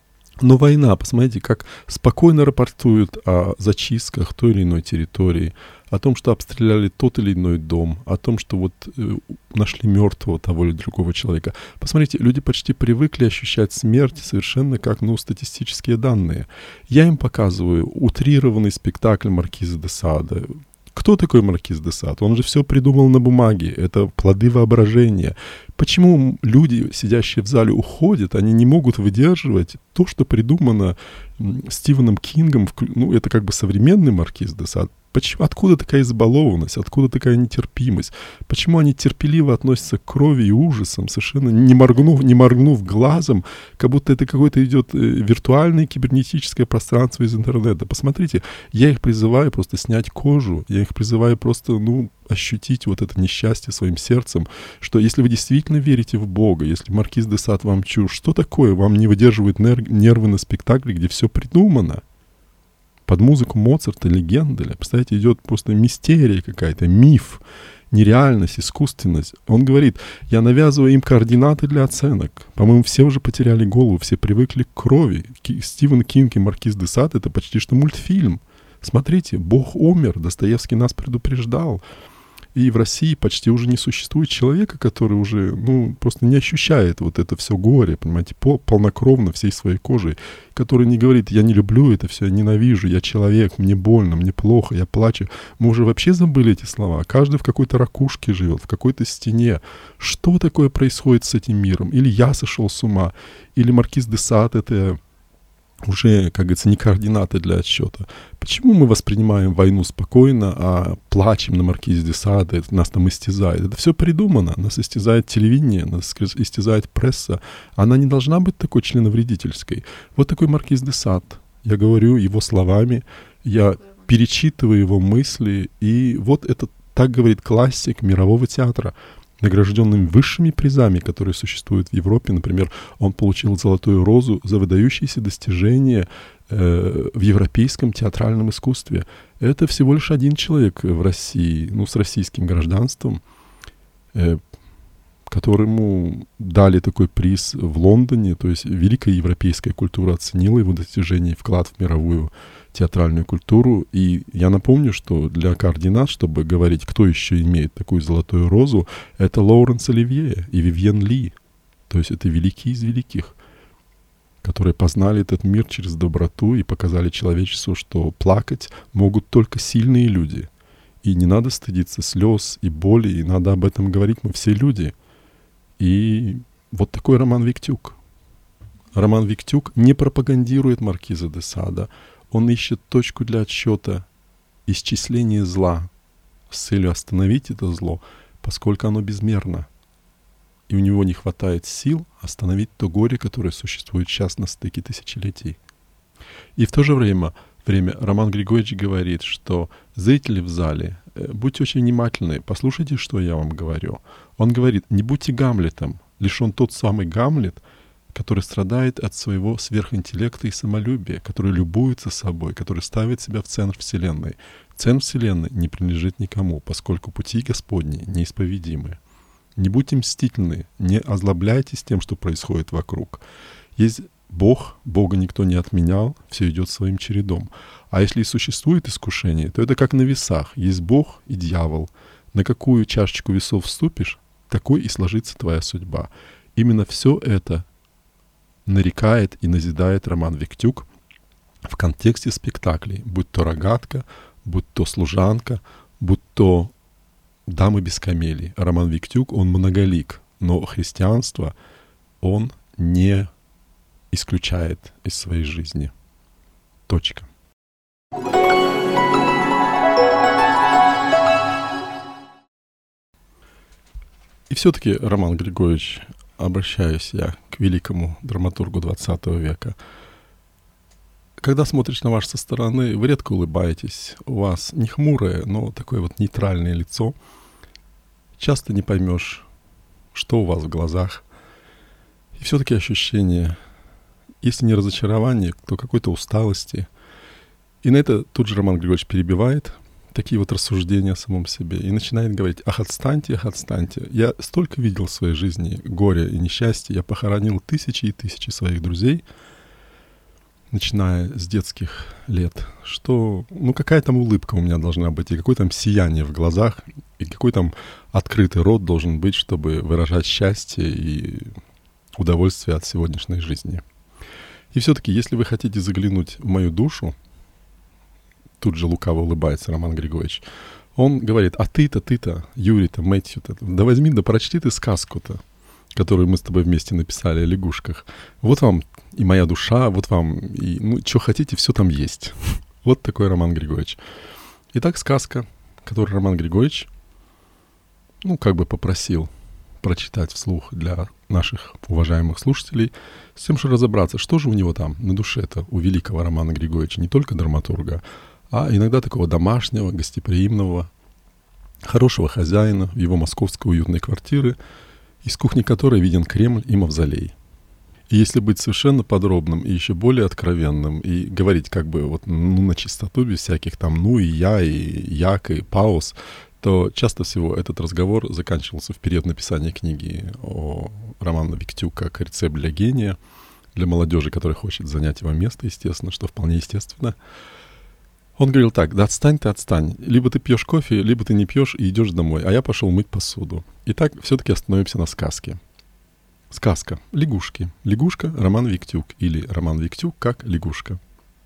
Но война, посмотрите, как спокойно рапортуют о зачистках той или иной территории, о том, что обстреляли тот или иной дом, о том, что нашли мертвого того или другого человека. Посмотрите, люди почти привыкли ощущать смерть совершенно как, статистические данные. Я им показываю утрированный спектакль Маркиза де Сада. Кто такой Маркиз де Сад? Он же все придумал на бумаге. Это плоды воображения. Почему люди, сидящие в зале, уходят? Они не могут выдерживать то, что придумано Стивеном Кингом. Это как бы современный Маркиз де Сад. Откуда такая избалованность? Откуда такая нетерпимость? Почему они терпеливо относятся к крови и ужасам, совершенно не моргнув глазом, как будто это какое-то идет виртуальное кибернетическое пространство из интернета? Посмотрите, я их призываю просто снять кожу, я их призываю просто, ощутить вот это несчастье своим сердцем, что если вы действительно верите в Бога, если Маркиз де Сад вам чушь, что такое? Вам не выдерживают нервы на спектакле, где все придумано? Под музыку Моцарта, легенды. Представляете, идет просто мистерия какая-то, миф, нереальность, искусственность. Он говорит, я навязываю им координаты для оценок. По-моему, все уже потеряли голову, все привыкли к крови. Стивен Кинг и Маркиз де Сад — это почти что мультфильм. Смотрите, Бог умер, Достоевский нас предупреждал. И в России почти уже не существует человека, который уже, просто не ощущает вот это все горе, понимаете, полнокровно всей своей кожей, который не говорит, я не люблю это все, я ненавижу, я человек, мне больно, мне плохо, я плачу. Мы уже вообще забыли эти слова. Каждый в какой-то ракушке живет, в какой-то стене. Что такое происходит с этим миром? Или я сошел с ума, или Маркиз де Сад — это уже, как говорится, не координаты для отсчета. Почему мы воспринимаем войну спокойно, а плачем на Маркизе де Саде, нас там истязает? Это все придумано. Нас истязает телевидение, нас истязает пресса. Она не должна быть такой членовредительской. Вот такой Маркиз де Сад. Я говорю его словами, я перечитываю его мысли, и вот это так говорит классик мирового театра. награжденным высшими призами, которые существуют в Европе. Например, он получил «Золотую розу» за выдающиеся достижения в европейском театральном искусстве. Это всего лишь один человек в России, с российским гражданством, которому дали такой приз в Лондоне. То есть великая европейская культура оценила его достижения и вклад в мировую театральную культуру. И я напомню, что для координат, чтобы говорить, кто еще имеет такую «Золотую розу», это Лоуренс Оливье и Вивьен Ли. То есть это великие из великих, которые познали этот мир через доброту и показали человечеству, что плакать могут только сильные люди. И не надо стыдиться слез и боли, и надо об этом говорить, мы все люди. И вот такой Роман Виктюк. Роман Виктюк не пропагандирует маркиза де Сада. Он ищет точку для отсчета исчисления зла с целью остановить это зло, поскольку оно безмерно. И у него не хватает сил остановить то горе, которое существует сейчас на стыке тысячелетий. И в то же время Роман Григорьевич говорит, что зрители в зале, будьте очень внимательны, послушайте, что я вам говорю. Он говорит, не будьте Гамлетом, лишь он тот самый Гамлет, который страдает от своего сверхинтеллекта и самолюбия, который любуется собой, который ставит себя в центр Вселенной. Центр Вселенной не принадлежит никому, поскольку пути Господни неисповедимы. Не будьте мстительны, не озлобляйтесь тем, что происходит вокруг. Есть Бог, Бога никто не отменял, все идет своим чередом. А если и существует искушение, то это как на весах. Есть Бог и дьявол. На какую чашечку весов вступишь, такой и сложится твоя судьба. Именно все это нарекает и назидает Роман Виктюк в контексте спектаклей, будь то «Рогатка», будь то «Служанка», будь то «Дамы без камелий». Роман Виктюк, он многолик, но христианство он не исключает из своей жизни. Точка. И все-таки, Роман Григорьевич, обращаюсь я к великому драматургу XX века. Когда смотришь на вас со стороны, вы редко улыбаетесь. У вас не хмурое, но такое вот нейтральное лицо. Часто не поймешь, что у вас в глазах. И все-таки ощущение, если не разочарование, то какой-то усталости. И на это тут же Роман Григорьевич перебивает такие вот рассуждения о самом себе и начинает говорить: ах, отстаньте, ах, отстаньте. Я столько видел в своей жизни горя и несчастья, я похоронил тысячи и тысячи своих друзей, начиная с детских лет, что, какая там улыбка у меня должна быть, и какое там сияние в глазах, и какой там открытый рот должен быть, чтобы выражать счастье и удовольствие от сегодняшней жизни. И все-таки, если вы хотите заглянуть в мою душу, тут же лукаво улыбается Роман Григорьевич, он говорит: а ты-то, Юрий-то, Мэтью-то, да возьми, да прочти ты сказку-то, которую мы с тобой вместе написали о лягушках. Вот вам и моя душа, вот вам и, что хотите, все там есть. Вот такой Роман Григорьевич. Итак, сказка, которую Роман Григорьевич, попросил прочитать вслух для наших уважаемых слушателей, с тем, чтобы разобраться, что же у него там на душе-то, у великого Романа Григорьевича, не только драматурга, а иногда такого домашнего, гостеприимного, хорошего хозяина в его московской уютной квартире, из кухни которой виден Кремль и Мавзолей. И если быть совершенно подробным и еще более откровенным, и говорить на чистоту, без всяких там и я, и як, и пауз, то часто всего этот разговор заканчивался в период написания книги о Романа Виктюка как рецепт для гения, для молодежи, которая хочет занять его место, естественно, что вполне естественно. Он говорил так: да отстань ты, отстань. Либо ты пьешь кофе, либо ты не пьешь и идешь домой, а я пошел мыть посуду. Итак, все-таки остановимся на сказке. Сказка. Лягушки. Лягушка Роман Виктюк. Или Роман Виктюк как лягушка.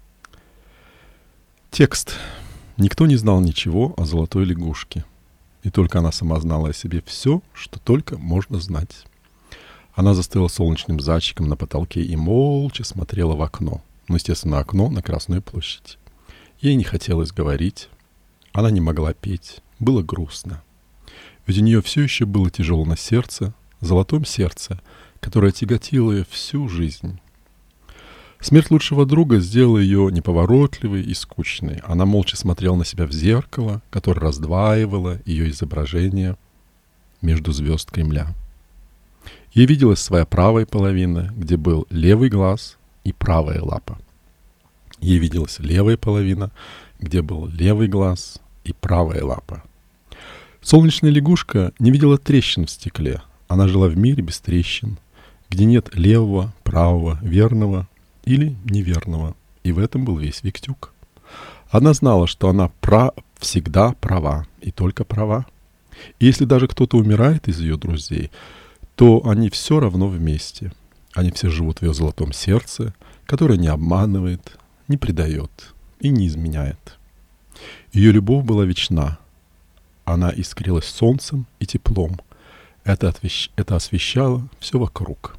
Текст. Никто не знал ничего о золотой лягушке. И только она сама знала о себе все, что только можно знать. Она застыла солнечным зайчиком на потолке и молча смотрела в окно. Естественно, окно на Красную площадь. Ей не хотелось говорить. Она не могла петь. Было грустно. Ведь у нее все еще было тяжело на сердце, золотом сердце, которое тяготило ее всю жизнь. Смерть лучшего друга сделала ее неповоротливой и скучной. Она молча смотрела на себя в зеркало, которое раздваивало ее изображение. между звезд Кремля. Ей виделась своя правая половина, где был левый глаз и правая лапа. Ей виделась левая половина, где был левый глаз и правая лапа. Солнечная лягушка не видела трещин в стекле. Она жила в мире без трещин, где нет левого, правого, верного или неверного. И в этом был весь Виктюк. Она знала, что она всегда права, и только права. И если даже кто-то умирает из ее друзей, то они все равно вместе. Они все живут в ее золотом сердце, которое не обманывает, не предает и не изменяет. Ее любовь была вечна. Она искрилась солнцем и теплом. Это освещало все вокруг.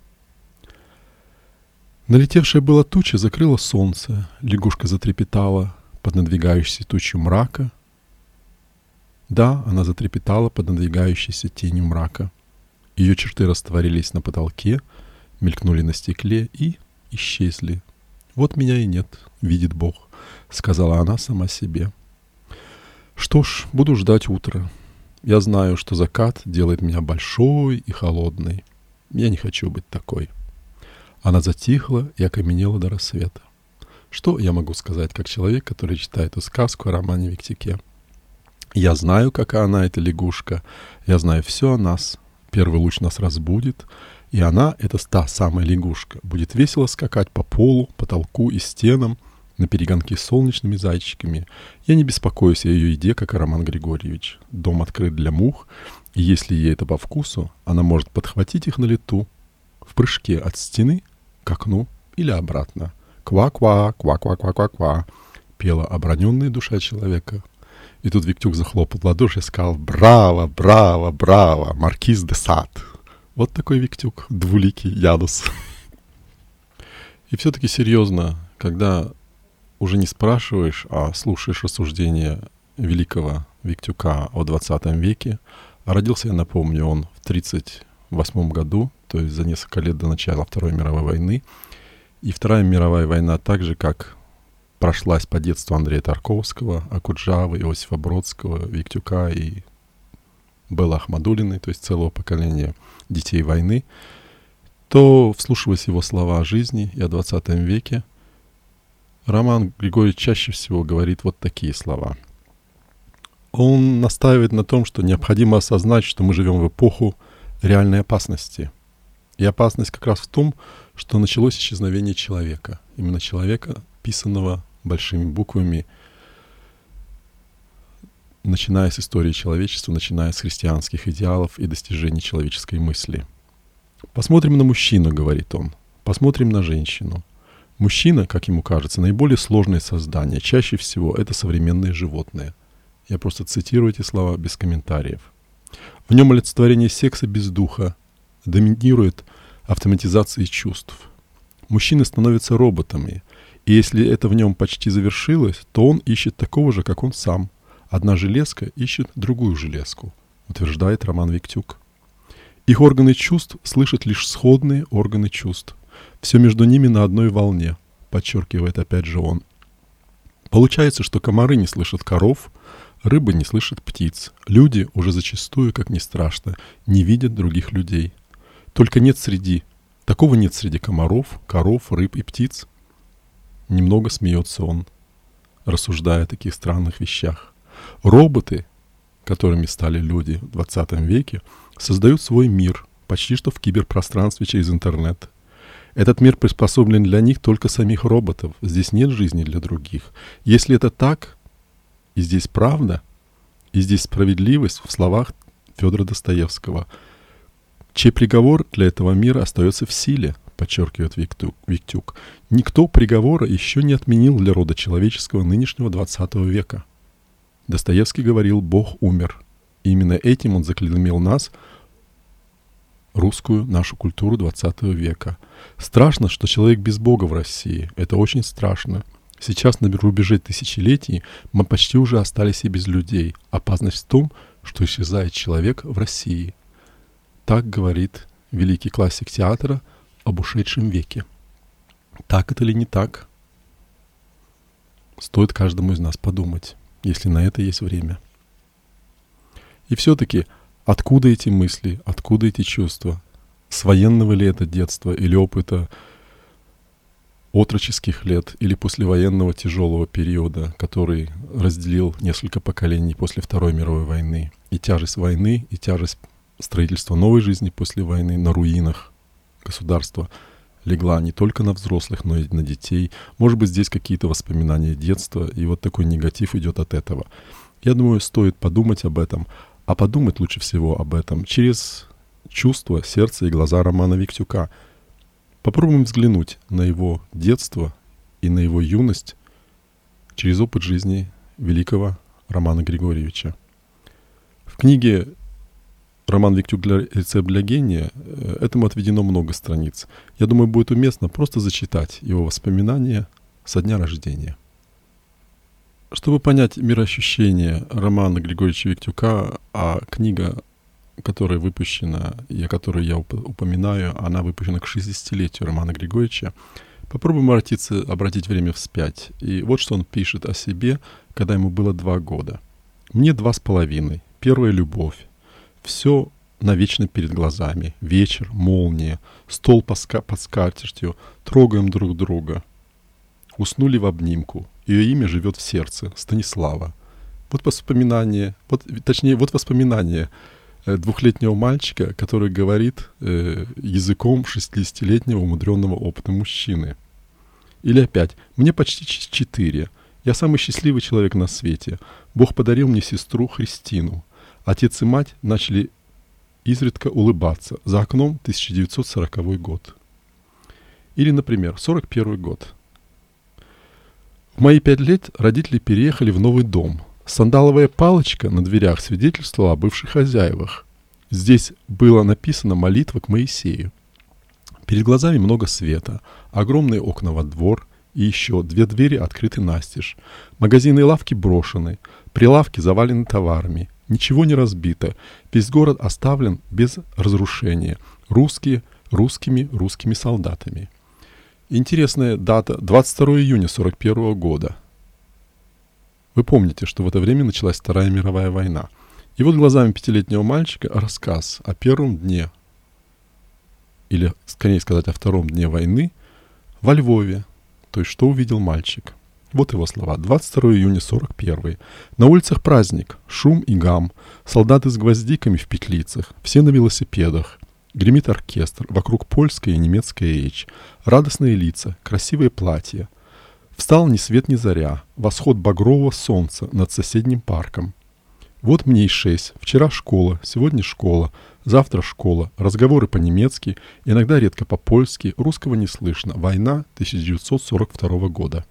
Налетевшая была туча закрыла солнце. Лягушка затрепетала под надвигающейся тучью мрака. Да, она затрепетала под надвигающейся тенью мрака. Ее черты растворились на потолке, мелькнули на стекле и исчезли. «Вот меня и нет, видит Бог», — сказала она сама себе. «Что ж, буду ждать утра. Я знаю, что закат делает меня большой и холодной. Я не хочу быть такой». Она затихла и окаменела до рассвета. Что я могу сказать, как человек, который читает эту сказку о Романе Виктюке? Я знаю, какая она, эта лягушка. Я знаю все о нас. Первый луч нас разбудит. И она, это та самая лягушка, будет весело скакать по полу, потолку и стенам на перегонки с солнечными зайчиками. Я не беспокоюсь о ее еде, как и Роман Григорьевич. Дом открыт для мух, и если ей это по вкусу, она может подхватить их на лету, в прыжке от стены к окну или обратно. «Ква-ква, ква-ква-ква-ква-ква», пела оброненная душа человека. И тут Виктюк захлопал в ладоши и сказал: «Браво, браво, браво, маркиз де Сад». Вот такой Виктюк, двуликий Янус. И все-таки серьезно, когда уже не спрашиваешь, а слушаешь рассуждения великого Виктюка о 20 веке, а родился, я напомню, он в 1938 году, то есть за несколько лет до начала Второй мировой войны. И Вторая мировая война, так же, как прошлась по детству Андрея Тарковского, Окуджавы, Иосифа Бродского, Виктюка и Беллы Ахмадуллиной, то есть целого поколения детей войны, то, вслушиваясь в его слова о жизни и о 20 веке, Роман Григорьевич чаще всего говорит вот такие слова. Он настаивает на том, что необходимо осознать, что мы живем в эпоху реальной опасности. И опасность как раз в том, что началось исчезновение человека. Именно человека, писанного большими буквами, начиная с истории человечества, начиная с христианских идеалов и достижений человеческой мысли. Посмотрим на мужчину, говорит он. Посмотрим на женщину. Мужчина, как ему кажется, наиболее сложное создание. Чаще всего это современные животные. Я просто цитирую эти слова без комментариев. В нем олицетворение секса без духа, доминирует автоматизация чувств. Мужчины становятся роботами, и если это в нем почти завершилось, то он ищет такого же, как он сам. Одна железка ищет другую железку, утверждает Роман Виктюк. Их органы чувств слышат лишь сходные органы чувств. Все между ними на одной волне, подчеркивает опять же он. Получается, что комары не слышат коров, рыбы не слышат птиц. Люди уже зачастую, как ни страшно, не видят других людей. Только такого нет среди комаров, коров, рыб и птиц. Немного смеется он, рассуждая о таких странных вещах. Роботы, которыми стали люди в 20 веке, создают свой мир, почти что в киберпространстве через интернет. Этот мир приспособлен для них только самих роботов. Здесь нет жизни для других. Если это так, и здесь правда, и здесь справедливость в словах Федора Достоевского, чей приговор для этого мира остается в силе, подчеркивает Виктюк. Никто приговора еще не отменил для рода человеческого нынешнего 20 века. Достоевский говорил: «Бог умер». И именно этим он заклеймил нас, русскую нашу культуру 20 века. Страшно, что человек без Бога в России. Это очень страшно. Сейчас на рубеже тысячелетий мы почти уже остались и без людей. Опасность в том, что исчезает человек в России. Так говорит великий классик театра об ушедшем веке. Так это или не так? Стоит каждому из нас подумать, если на это есть время. И все-таки Откуда эти мысли, откуда эти чувства? С военного ли это детства или опыта отроческих лет, или послевоенного тяжелого периода, который разделил несколько поколений после Второй мировой войны? И тяжесть войны, и тяжесть строительства новой жизни после войны на руинах государства легла не только на взрослых, но и на детей. Может быть, здесь какие-то воспоминания детства, и вот такой негатив идет от этого. Я думаю, стоит подумать об этом, а подумать лучше всего об этом через чувства, сердце и глаза Романа Виктюка. Попробуем взглянуть на его детство и на его юность через опыт жизни великого Романа Григорьевича. В книге «Роман Виктюк. Рецепт для гения» этому отведено много страниц. Я думаю, будет уместно просто зачитать его воспоминания со дня рождения. Чтобы понять мироощущение Романа Григорьевича Виктюка, а книга, которая выпущена и о которой я упоминаю, она выпущена к 60-летию Романа Григорьевича, попробуем обратить время вспять. И вот что он пишет о себе, когда ему было 2 года. «Мне 2,5. Первая любовь. Все навечно перед глазами. Вечер, молния, стол под скатертью. Трогаем друг друга. Уснули в обнимку. Ее имя живет в сердце. Станислава». Вот воспоминание, вот воспоминание 2-летнего мальчика, который говорит языком 60-летнего умудренного опытом мужчины. Или опять: «Мне почти 4. Я самый счастливый человек на свете. Бог подарил мне сестру Христину. Отец и мать начали изредка улыбаться. За окном 1940 год». Или, например, 41 год. «В мои 5 лет родители переехали в новый дом. Сандаловая палочка на дверях свидетельствовала о бывших хозяевах. Здесь было написано молитва к Моисею. Перед глазами много света, огромные окна во двор, и еще 2 двери открыты настежь. Магазины и лавки брошены, прилавки завалены товарами. Ничего не разбито, весь город оставлен без разрушения. Русскими солдатами». Интересная дата — 22 июня 1941 года. Вы помните, что в это время началась Вторая мировая война. И вот глазами 5-летнего мальчика рассказ о первом дне, или, скорее сказать, о втором дне войны во Львове. То есть, что увидел мальчик. Вот его слова. 22 июня 41. На улицах праздник, шум и гам, солдаты с гвоздиками в петлицах, все на велосипедах. Гремит оркестр, вокруг польская и немецкая речь, радостные лица, красивые платья. Встал ни свет ни заря, восход багрового солнца над соседним парком. Вот мне и 6, вчера школа, сегодня школа, завтра школа, разговоры по-немецки, иногда редко по-польски, русского не слышно, война 1942 года.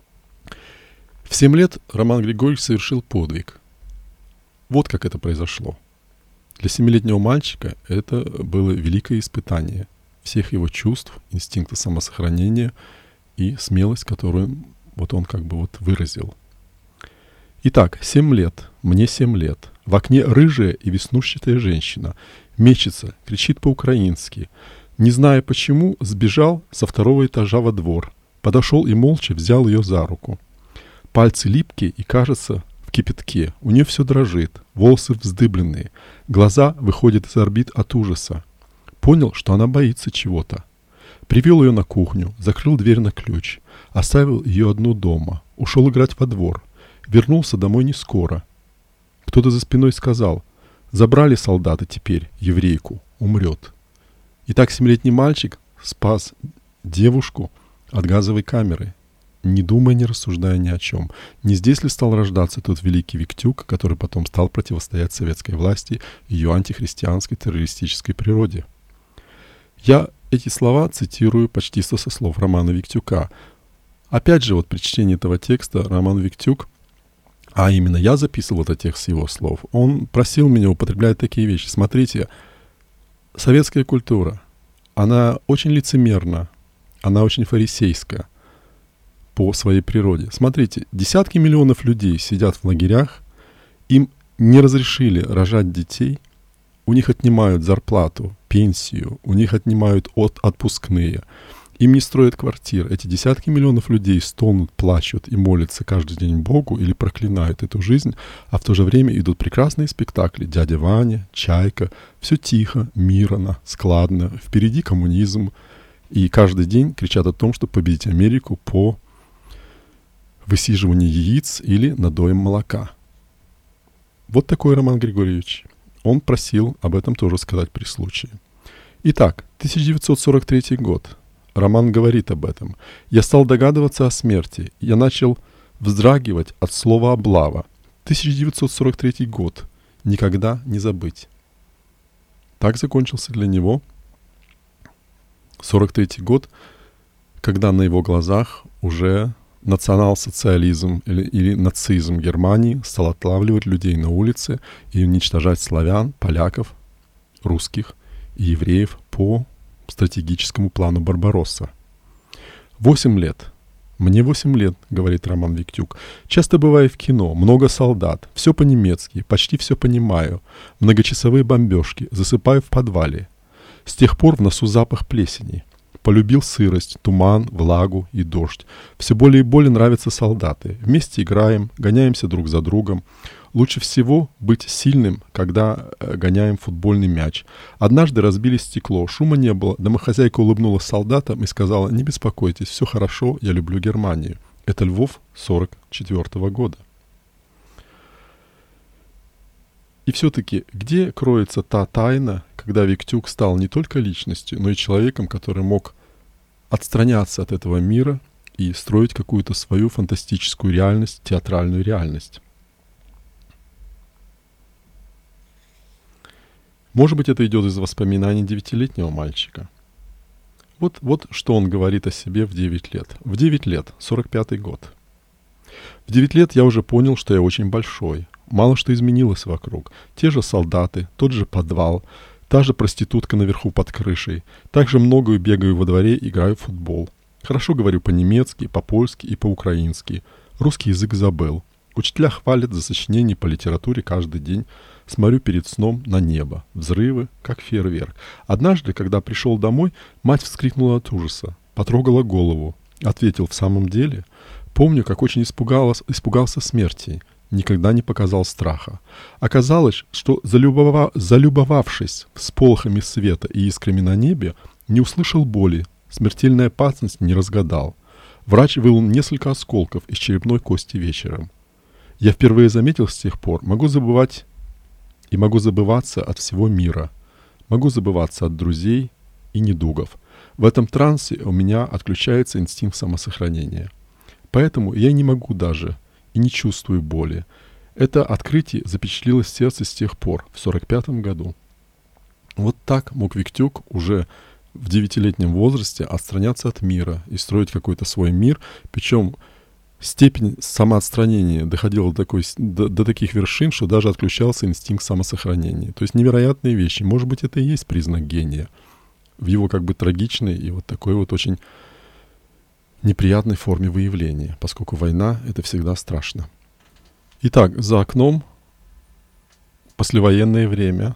В 7 лет Роман Григорьевич совершил подвиг. Вот как это произошло. Для 7-летнего мальчика это было великое испытание всех его чувств, инстинкта самосохранения и смелость, которую вот он как бы вот выразил. Итак, 7 лет, мне 7 лет. В окне рыжая и веснушчатая женщина. Мечется, кричит по-украински. Не зная почему, сбежал со 2-го этажа во двор. Подошел и молча взял ее за руку. Пальцы липкие и, кажется, в кипятке. У нее все дрожит, волосы вздыбленные. Глаза выходят из орбит от ужаса. Понял, что она боится чего-то. Привел ее на кухню, закрыл дверь на ключ. Оставил ее одну дома. Ушел играть во двор. Вернулся домой не скоро. Кто-то за спиной сказал: «Забрали солдаты теперь еврейку, умрет». Итак, 7-летний мальчик спас девушку от газовой камеры, не думая, не рассуждая ни о чем. Не здесь ли стал рождаться тот великий Виктюк, который потом стал противостоять советской власти и ее антихристианской террористической природе? Я эти слова цитирую почти со слов Романа Виктюка. Опять же, вот при чтении этого текста Роман Виктюк, а именно я записывал этот текст с его слов, он просил меня употреблять такие вещи. Смотрите, советская культура, она очень лицемерна, она очень фарисейская по своей природе. Смотрите, десятки миллионов людей сидят в лагерях, им не разрешили рожать детей, у них отнимают зарплату, пенсию, у них отнимают отпускные. Им не строят квартир. Эти десятки миллионов людей стонут, плачут и молятся каждый день Богу или проклинают эту жизнь, а в то же время идут прекрасные спектакли. «Дядя Ваня», «Чайка». Все тихо, мирно, складно. Впереди коммунизм. И каждый день кричат о том, что победить Америку по высиживанию яиц или надоем молока. Вот такой Роман Григорьевич. Он просил об этом тоже сказать при случае. Итак, 1943 год. Роман говорит об этом. «Я стал догадываться о смерти. Я начал вздрагивать от слова облава. 1943 год. Никогда не забыть». Так закончился для него 1943 год, когда на его глазах уже национал-социализм или нацизм Германии стал отлавливать людей на улице и уничтожать славян, поляков, русских и евреев по стратегическому плану Барбаросса. 8 лет. «Мне 8 лет», — говорит Роман Виктюк. «Часто бываю в кино, много солдат, все по-немецки, почти все понимаю. Многочасовые бомбежки, засыпаю в подвале. С тех пор в носу запах плесени. Полюбил сырость, туман, влагу и дождь. Все более и более нравятся солдаты. Вместе играем, гоняемся друг за другом. Лучше всего быть сильным, когда гоняем футбольный мяч. Однажды разбили стекло, шума не было. Домохозяйка улыбнулась солдатам и сказала: «Не беспокойтесь, все хорошо, я люблю Германию». Это Львов 1944 года. И все-таки, где кроется та тайна, когда Виктюк стал не только личностью, но и человеком, который мог отстраняться от этого мира и строить какую-то свою фантастическую реальность, театральную реальность? Может быть, это идет из воспоминаний 9-летнего мальчика. Вот что он говорит о себе в 9 лет. В 9 лет, 45-й год. В 9 лет я уже понял, что я очень большой. Мало что изменилось вокруг. Те же солдаты, тот же подвал, та же проститутка наверху под крышей. Также многое бегаю во дворе, играю в футбол. Хорошо говорю по-немецки, по-польски и по-украински. Русский язык забыл. Учителя хвалят за сочинение по литературе каждый день. Смотрю перед сном на небо. Взрывы, как фейерверк. Однажды, когда пришел домой, мать вскрикнула от ужаса. Потрогала голову. Ответил: в самом деле? Помню, как очень испугался смерти. Никогда не показал страха. Оказалось, что залюбовавшись всполохами света и искрами на небе, не услышал боли, смертельной опасности не разгадал. Врач вынул несколько осколков из черепной кости вечером. Я впервые заметил с тех пор, могу забываться от всего мира. Могу забываться от друзей и недугов. В этом трансе у меня отключается инстинкт самосохранения. Поэтому я не могу даже и не чувствую боли. Это открытие запечатлелось в сердце с тех пор, в 1945 году. Вот так мог Виктюк уже в 9-летнем возрасте отстраняться от мира и строить какой-то свой мир. Причем степень самоотстранения доходила до таких вершин, что даже отключался инстинкт самосохранения. То есть невероятные вещи. Может быть, это и есть признак гения. В его как бы трагичной и вот такой вот очень неприятной форме выявления, поскольку война — это всегда страшно. Итак, за окном послевоенное время,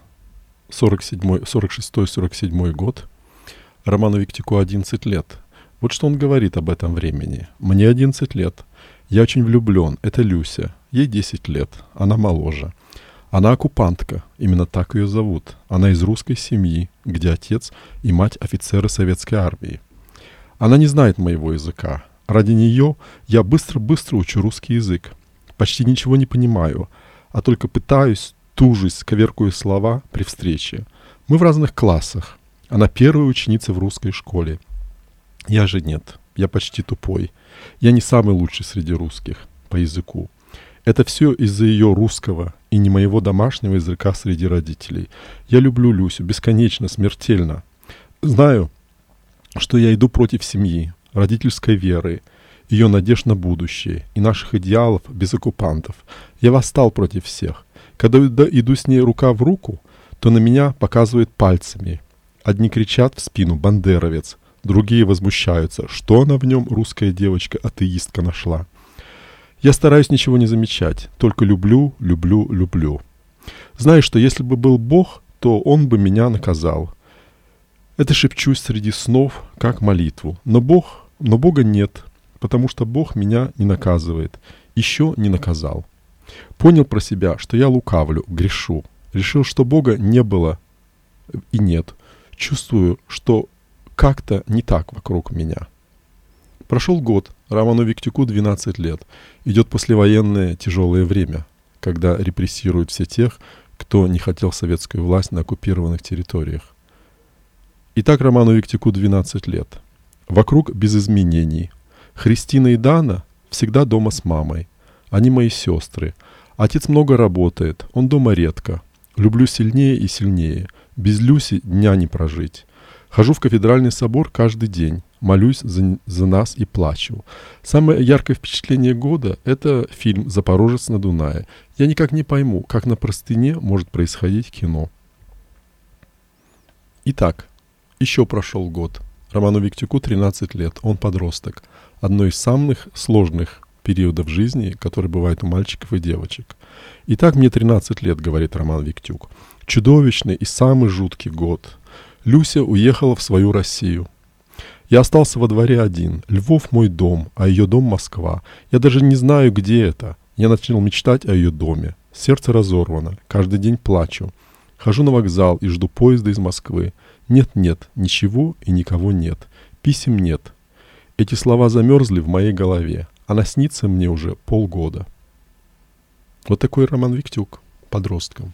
46-47 год, Роману Виктюку 11 лет. Вот что он говорит об этом времени. «Мне 11 лет. Я очень влюблен. Это Люся. Ей 10 лет. Она моложе. Она оккупантка. Именно так ее зовут. Она из русской семьи, где отец и мать офицеры советской армии. Она не знает моего языка. Ради нее я быстро-быстро учу русский язык. Почти ничего не понимаю, а только пытаюсь, тужусь, коверкую слова при встрече. Мы в разных классах. Она первая ученица в русской школе. Я же нет. Я почти тупой. Я не самый лучший среди русских по языку. Это все из-за ее русского и не моего домашнего языка среди родителей. Я люблю Люсю бесконечно, смертельно. Знаю, что я иду против семьи, родительской веры, ее надежд на будущее и наших идеалов без оккупантов. Я восстал против всех. Когда иду с ней рука в руку, то на меня показывают пальцами. Одни кричат в спину: «Бандеровец», другие возмущаются, что она в нем, русская девочка-атеистка, нашла. Я стараюсь ничего не замечать, только люблю, люблю, люблю. Знаю, что если бы был Бог, то Он бы меня наказал. Это шепчусь среди снов, как молитву. Но Бога нет, потому что Бог меня не наказывает, еще не наказал. Понял про себя, что я лукавлю, грешу. Решил, что Бога не было и нет. Чувствую, что как-то не так вокруг меня. Прошел год, Роману Виктюку 12 лет. Идет послевоенное тяжелое время, когда репрессируют все тех, кто не хотел советскую власть на оккупированных территориях. Итак, Роману Виктюку 12 лет. Вокруг без изменений. Христина и Дана всегда дома с мамой. Они мои сестры. Отец много работает, он дома редко. Люблю сильнее и сильнее. Без Люси дня не прожить. Хожу в кафедральный собор каждый день. Молюсь за нас и плачу. Самое яркое впечатление года – это фильм «Запорожец на Дунае». Я никак не пойму, как на простыне может происходить кино. Итак, еще прошел год. Роману Виктюку 13 лет. Он подросток. Одно из самых сложных периодов жизни, которые бывают у мальчиков и девочек. Итак, мне 13 лет, говорит Роман Виктюк. Чудовищный и самый жуткий год. Люся уехала в свою Россию. Я остался во дворе один. Львов мой дом, а ее дом Москва. Я даже не знаю, где это. Я начал мечтать о ее доме. Сердце разорвано. Каждый день плачу. Хожу на вокзал и жду поезда из Москвы. Нет, ничего и никого нет. Писем нет. Эти слова замерзли в моей голове. Она снится мне уже полгода. Вот такой Роман Виктюк, подростком.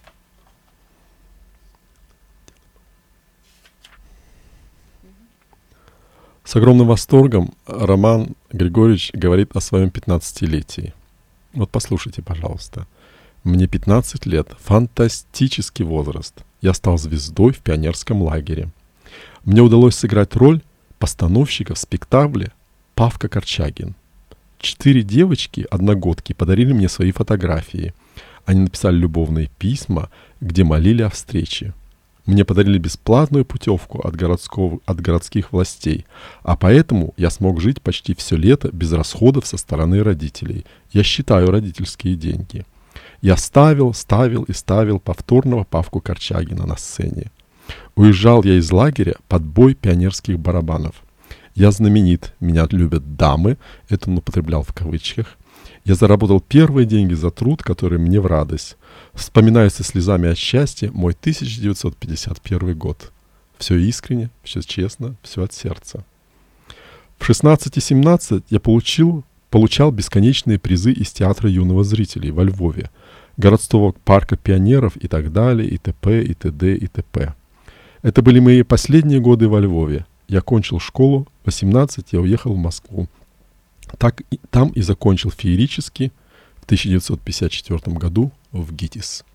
С огромным восторгом Роман Григорьевич говорит о своем 15-летии. Вот послушайте, пожалуйста. Мне 15 лет. Фантастический возраст. Я стал звездой в пионерском лагере. Мне удалось сыграть роль постановщика в спектакле «Павка Корчагин». 4 девочки-одногодки подарили мне свои фотографии. Они написали любовные письма, где молили о встрече. Мне подарили бесплатную путевку от городских властей, а поэтому я смог жить почти все лето без расходов со стороны родителей. Я считаю родительские деньги. Я ставил и ставил повторного Павку Корчагина на сцене. Уезжал я из лагеря под бой пионерских барабанов. Я знаменит, меня любят дамы, это он употреблял в кавычках. Я заработал первые деньги за труд, который мне в радость. Вспоминаю со слезами от счастья мой 1951 год. Все искренне, все честно, все от сердца. В 16 и 17 я получал бесконечные призы из театра юного зрителей во Львове, городского парка пионеров и так далее, и т.п., и т.д., и т.п. Это были мои последние годы во Львове. Я кончил школу, в 18 я уехал в Москву. Там и закончил феерически в 1954 году в ГИТИС.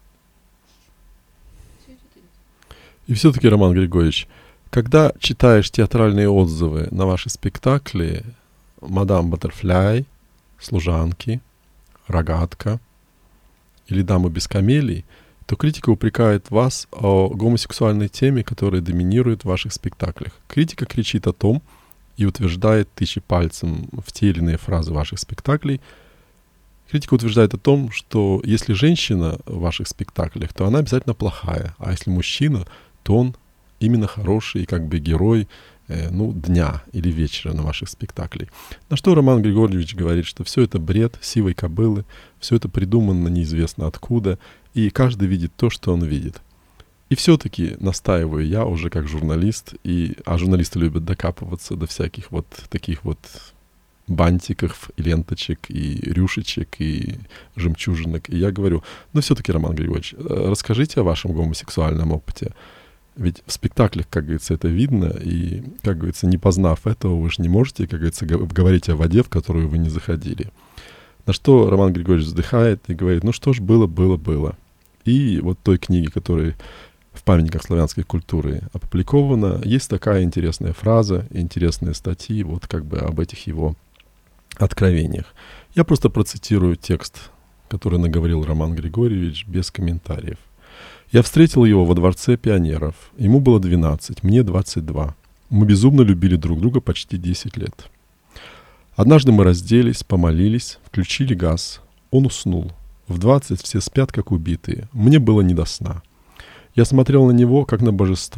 И все-таки, Роман Григорьевич, когда читаешь театральные отзывы на ваши спектакли «Мадам Баттерфляй», «Служанки», «Рогатка» или «Дамы без камелий», то критика упрекает вас о гомосексуальной теме, которая доминирует в ваших спектаклях. Критика кричит о том и утверждает, тыча пальцем в те или иные фразы ваших спектаклей, критика утверждает о том, что если женщина в ваших спектаклях, то она обязательно плохая, а если мужчина, то он именно хороший, как бы герой дня или вечера на ваших спектаклях. На что Роман Григорьевич говорит, что все это бред сивой кобылы, все это придумано неизвестно откуда, и каждый видит то, что он видит. И все-таки настаиваю я уже как журналист, а журналисты любят докапываться до всяких вот таких вот бантиков, и ленточек, и рюшечек, и жемчужинок. И я говорю, все-таки, Роман Григорьевич, расскажите о вашем гомосексуальном опыте. Ведь в спектаклях, как говорится, это видно, и, как говорится, не познав этого, вы же не можете, как говорится, говорить о воде, в которую вы не заходили. На что Роман Григорьевич вздыхает и говорит, что ж было, было, было. И вот той книге, которая в памятниках славянской культуры опубликована, есть такая интересная фраза, интересные статьи, вот как бы об этих его откровениях. Я просто процитирую текст, который наговорил Роман Григорьевич без комментариев. Я встретил его во Дворце пионеров. Ему было 12, мне 22. Мы безумно любили друг друга почти 10 лет. Однажды мы разделись, помолились, включили газ. Он уснул. В 20 все спят, как убитые. Мне было не до сна. Я смотрел на него, как на божество.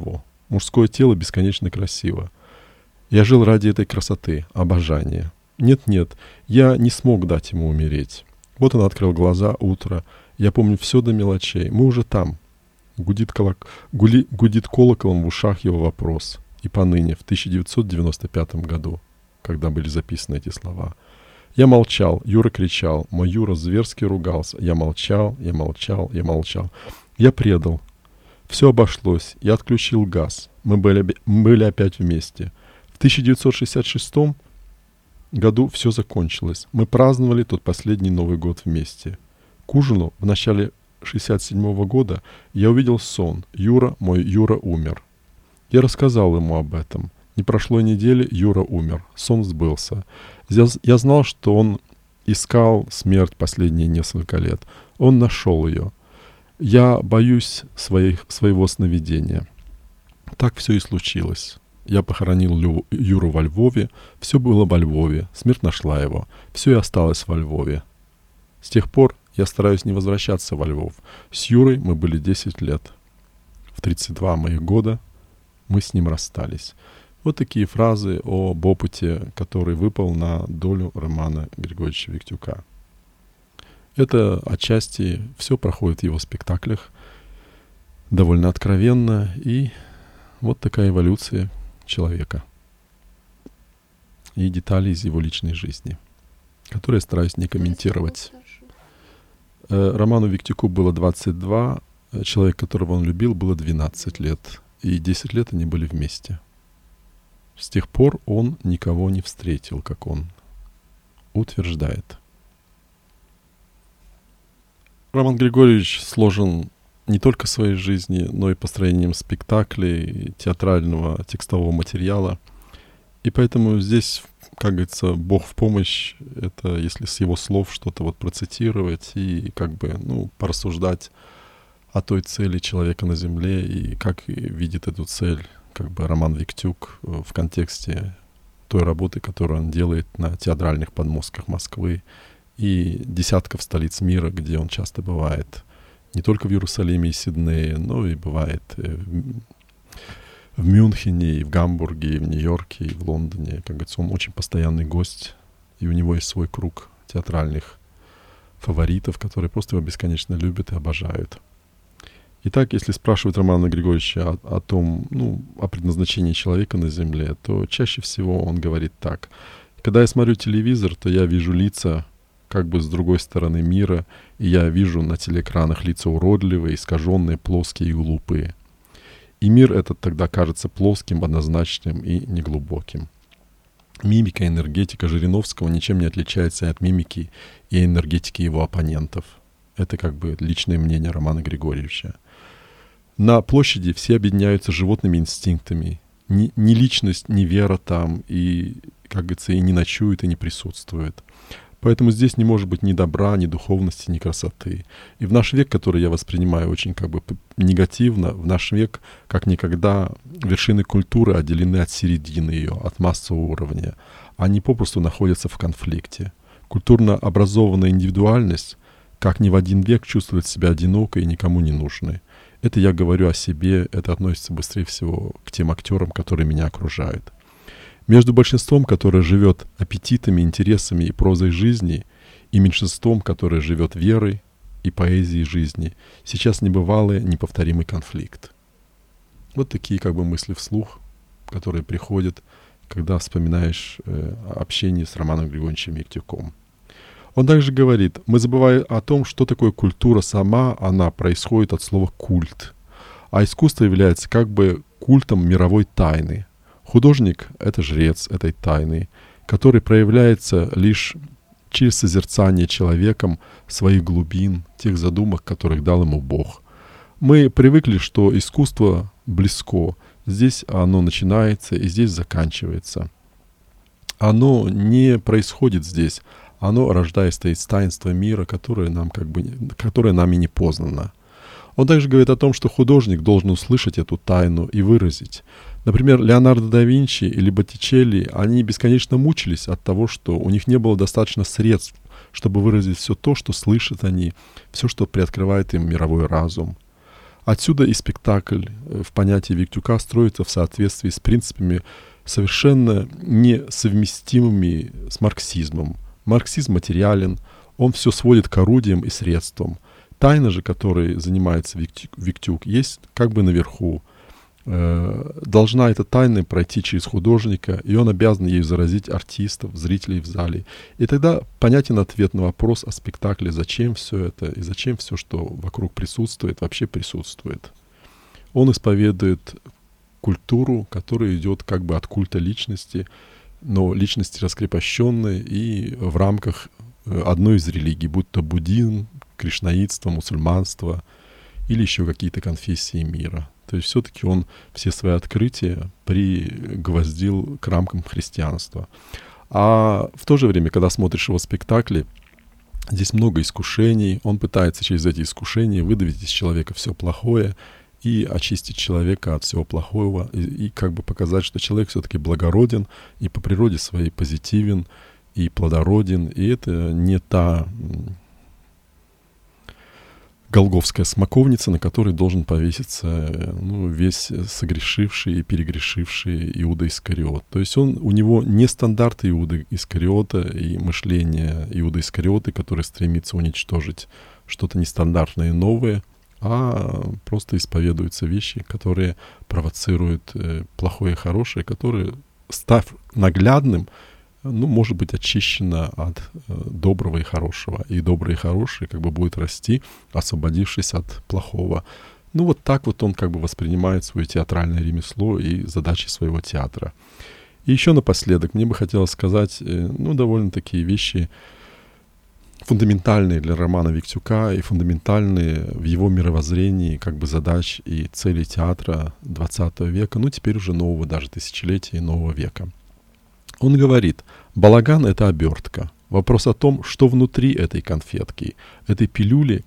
Мужское тело бесконечно красиво. Я жил ради этой красоты, обожания. Нет, я не смог дать ему умереть. Вот он открыл глаза, утро. Я помню все до мелочей. Мы уже там. Гудит колоколом в ушах его вопрос. И поныне, в 1995 году, когда были записаны эти слова. Я молчал, Юра кричал, мой Юра зверски ругался. Я молчал. Я предал. Все обошлось, я отключил газ. Мы были опять вместе. В 1966 году все закончилось. Мы праздновали тот последний Новый год вместе. К ужину в начале 1967 года я увидел сон. Мой Юра умер. Я рассказал ему об этом. Не прошло и недели, Юра умер. Сон сбылся. Я знал, что он искал смерть последние несколько лет. Он нашел ее. Я боюсь своего сновидения. Так все и случилось. Я похоронил Юру во Львове. Все было во Львове. Смерть нашла его. Все и осталось во Львове. С тех пор я стараюсь не возвращаться во Львов. С Юрой мы были 10 лет. В 32 моих года мы с ним расстались. Вот такие фразы об опыте, который выпал на долю Романа Григорьевича Виктюка. Это отчасти все проходит в его спектаклях довольно откровенно. И вот такая эволюция человека. И детали из его личной жизни, которые я стараюсь не комментировать. Роману Виктюку было 22, человек, которого он любил, было 12 лет. И 10 лет они были вместе. С тех пор он никого не встретил, как он утверждает. Роман Григорьевич сложен не только своей жизни, но и построением спектаклей, театрального текстового материала. И поэтому здесь, как говорится, Бог в помощь. Это если с его слов что-то вот процитировать и как бы, порассуждать о той цели человека на земле и как видит эту цель как бы Роман Виктюк в контексте той работы, которую он делает на театральных подмостках Москвы и десятков столиц мира, где он часто бывает. Не только в Иерусалиме и Сиднее, но и бывает в Мюнхене, и в Гамбурге, и в Нью-Йорке, и в Лондоне. Как говорится, он очень постоянный гость, и у него есть свой круг театральных фаворитов, которые просто его бесконечно любят и обожают. Итак, если спрашивать Романа Григорьевича о том, о предназначении человека на Земле, то чаще всего он говорит так. Когда я смотрю телевизор, то я вижу лица как бы с другой стороны мира, и я вижу на телеэкранах лица уродливые, искаженные, плоские и глупые. И мир этот тогда кажется плоским, однозначным и неглубоким. Мимика и энергетика Жириновского ничем не отличается от мимики и энергетики его оппонентов. Это как бы личное мнение Романа Григорьевича. На площади все объединяются животными инстинктами. Ни личность, ни вера там, и, как говорится, и не ночует, и не присутствует. Поэтому здесь не может быть ни добра, ни духовности, ни красоты. И в наш век, который я воспринимаю очень как бы негативно, в наш век как никогда вершины культуры отделены от середины ее, от массового уровня. Они попросту находятся в конфликте. Культурно образованная индивидуальность как ни в один век чувствует себя одинокой и никому не нужной. Это я говорю о себе, это относится быстрее всего к тем актерам, которые меня окружают. Между большинством, которое живет аппетитами, интересами и прозой жизни, и меньшинством, которое живет верой и поэзией жизни, сейчас небывалый, неповторимый конфликт. Вот такие как бы мысли вслух, которые приходят, когда вспоминаешь общение с Романом Григорьевичем Виктюком. Он также говорит, мы забываем о том, что такое культура сама, она происходит от слова «культ». А искусство является как бы культом мировой тайны. Художник — это жрец этой тайны, который проявляется лишь через созерцание человеком своих глубин, тех задумок, которых дал ему Бог. Мы привыкли, что искусство близко. Здесь оно начинается и здесь заканчивается. Оно не происходит здесь. Оно, рождаясь, стоит из таинства мира, которое нами не познано. Он также говорит о том, что художник должен услышать эту тайну и выразить. Например, Леонардо да Винчи или Боттичелли, они бесконечно мучились от того, что у них не было достаточно средств, чтобы выразить все то, что слышат они, все, что приоткрывает им мировой разум. Отсюда и спектакль в понятии Виктюка строится в соответствии с принципами, совершенно несовместимыми с марксизмом. Марксизм материален, он все сводит к орудиям и средствам. Тайна же, которой занимается Виктюк, есть как бы наверху. Должна эта тайна пройти через художника, и он обязан ею заразить артистов, зрителей в зале. И тогда понятен ответ на вопрос о спектакле, зачем все это, и зачем все, что вокруг присутствует, вообще присутствует. Он исповедует культуру, которая идет как бы от культа личности, но личности раскрепощенной и в рамках одной из религий, будь то буддизм, кришнаитство, мусульманство или еще какие-то конфессии мира. То есть все-таки он все свои открытия пригвоздил к рамкам христианства. А в то же время, когда смотришь его спектакли, здесь много искушений. Он пытается через эти искушения выдавить из человека все плохое и очистить человека от всего плохого. И как бы показать, что человек все-таки благороден и по природе своей позитивен и плодороден. И это не та голгофская смоковница, на которой должен повеситься весь согрешивший и перегрешивший Иуда Искариот. То есть у него не стандарт Иуды Искариота и мышление Иуды Искариоты, который стремится уничтожить что-то нестандартное и новое, а просто исповедуются вещи, которые провоцируют плохое и хорошее, которые, став наглядным, может быть очищено от доброго и хорошего. И доброе и хорошее как бы будет расти, освободившись от плохого. Вот так вот он как бы воспринимает свое театральное ремесло и задачи своего театра. И еще напоследок мне бы хотелось сказать, довольно такие вещи фундаментальные для романа Виктюка и фундаментальные в его мировоззрении как бы задач и целей театра XX века, теперь уже нового даже тысячелетия и нового века. Он говорит, балаган — это обертка. Вопрос о том, что внутри этой конфетки, этой пилюли,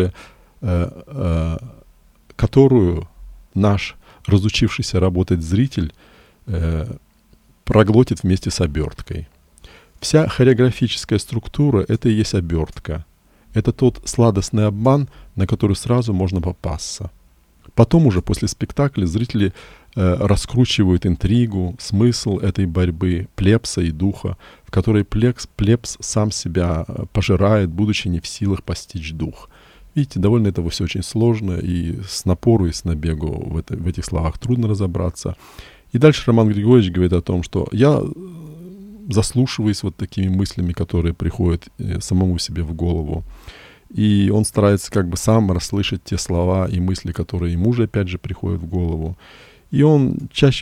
которую наш разучившийся работать зритель проглотит вместе с оберткой. Вся хореографическая структура — это и есть обертка. Это тот сладостный обман, на который сразу можно попасться. Потом уже после спектакля зрители раскручивают интригу, смысл этой борьбы плебса и духа, в которой плебс сам себя пожирает, будучи не в силах постичь дух. Видите, довольно этого все очень сложно, и с напору, и с набегу в этих словах трудно разобраться. И дальше Роман Григорьевич говорит о том, что я заслушиваюсь такими мыслями, которые приходят самому себе в голову. И он старается как бы сам расслышать те слова и мысли, которые ему же опять же приходят в голову. И он чаще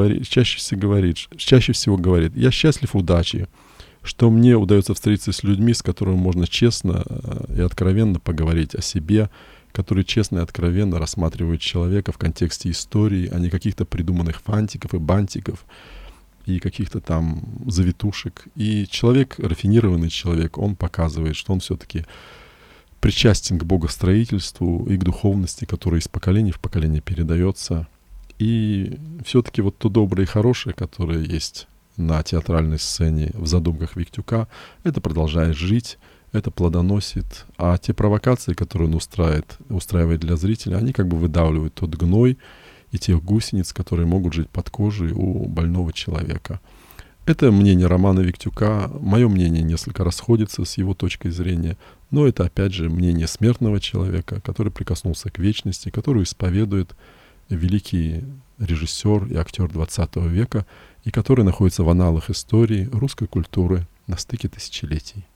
всего говорит, я счастлив удачи, что мне удается встретиться с людьми, с которыми можно честно и откровенно поговорить о себе, которые честно и откровенно рассматривают человека в контексте истории, а не каких-то придуманных фантиков и бантиков и каких-то там завитушек. И человек, рафинированный человек, он показывает, что он все-таки причастен к богостроительству и к духовности, которая из поколения в поколение передается. И все-таки то доброе и хорошее, которое есть на театральной сцене в задумках Виктюка, это продолжает жить, это плодоносит. А те провокации, которые он устраивает для зрителя, они как бы выдавливают тот гной и тех гусениц, которые могут жить под кожей у больного человека. Это мнение Романа Виктюка. Мое мнение несколько расходится с его точкой зрения, но это опять же мнение смертного человека, который прикоснулся к вечности, который исповедует великий режиссер и актер XX века, и который находится в аналах истории русской культуры на стыке тысячелетий.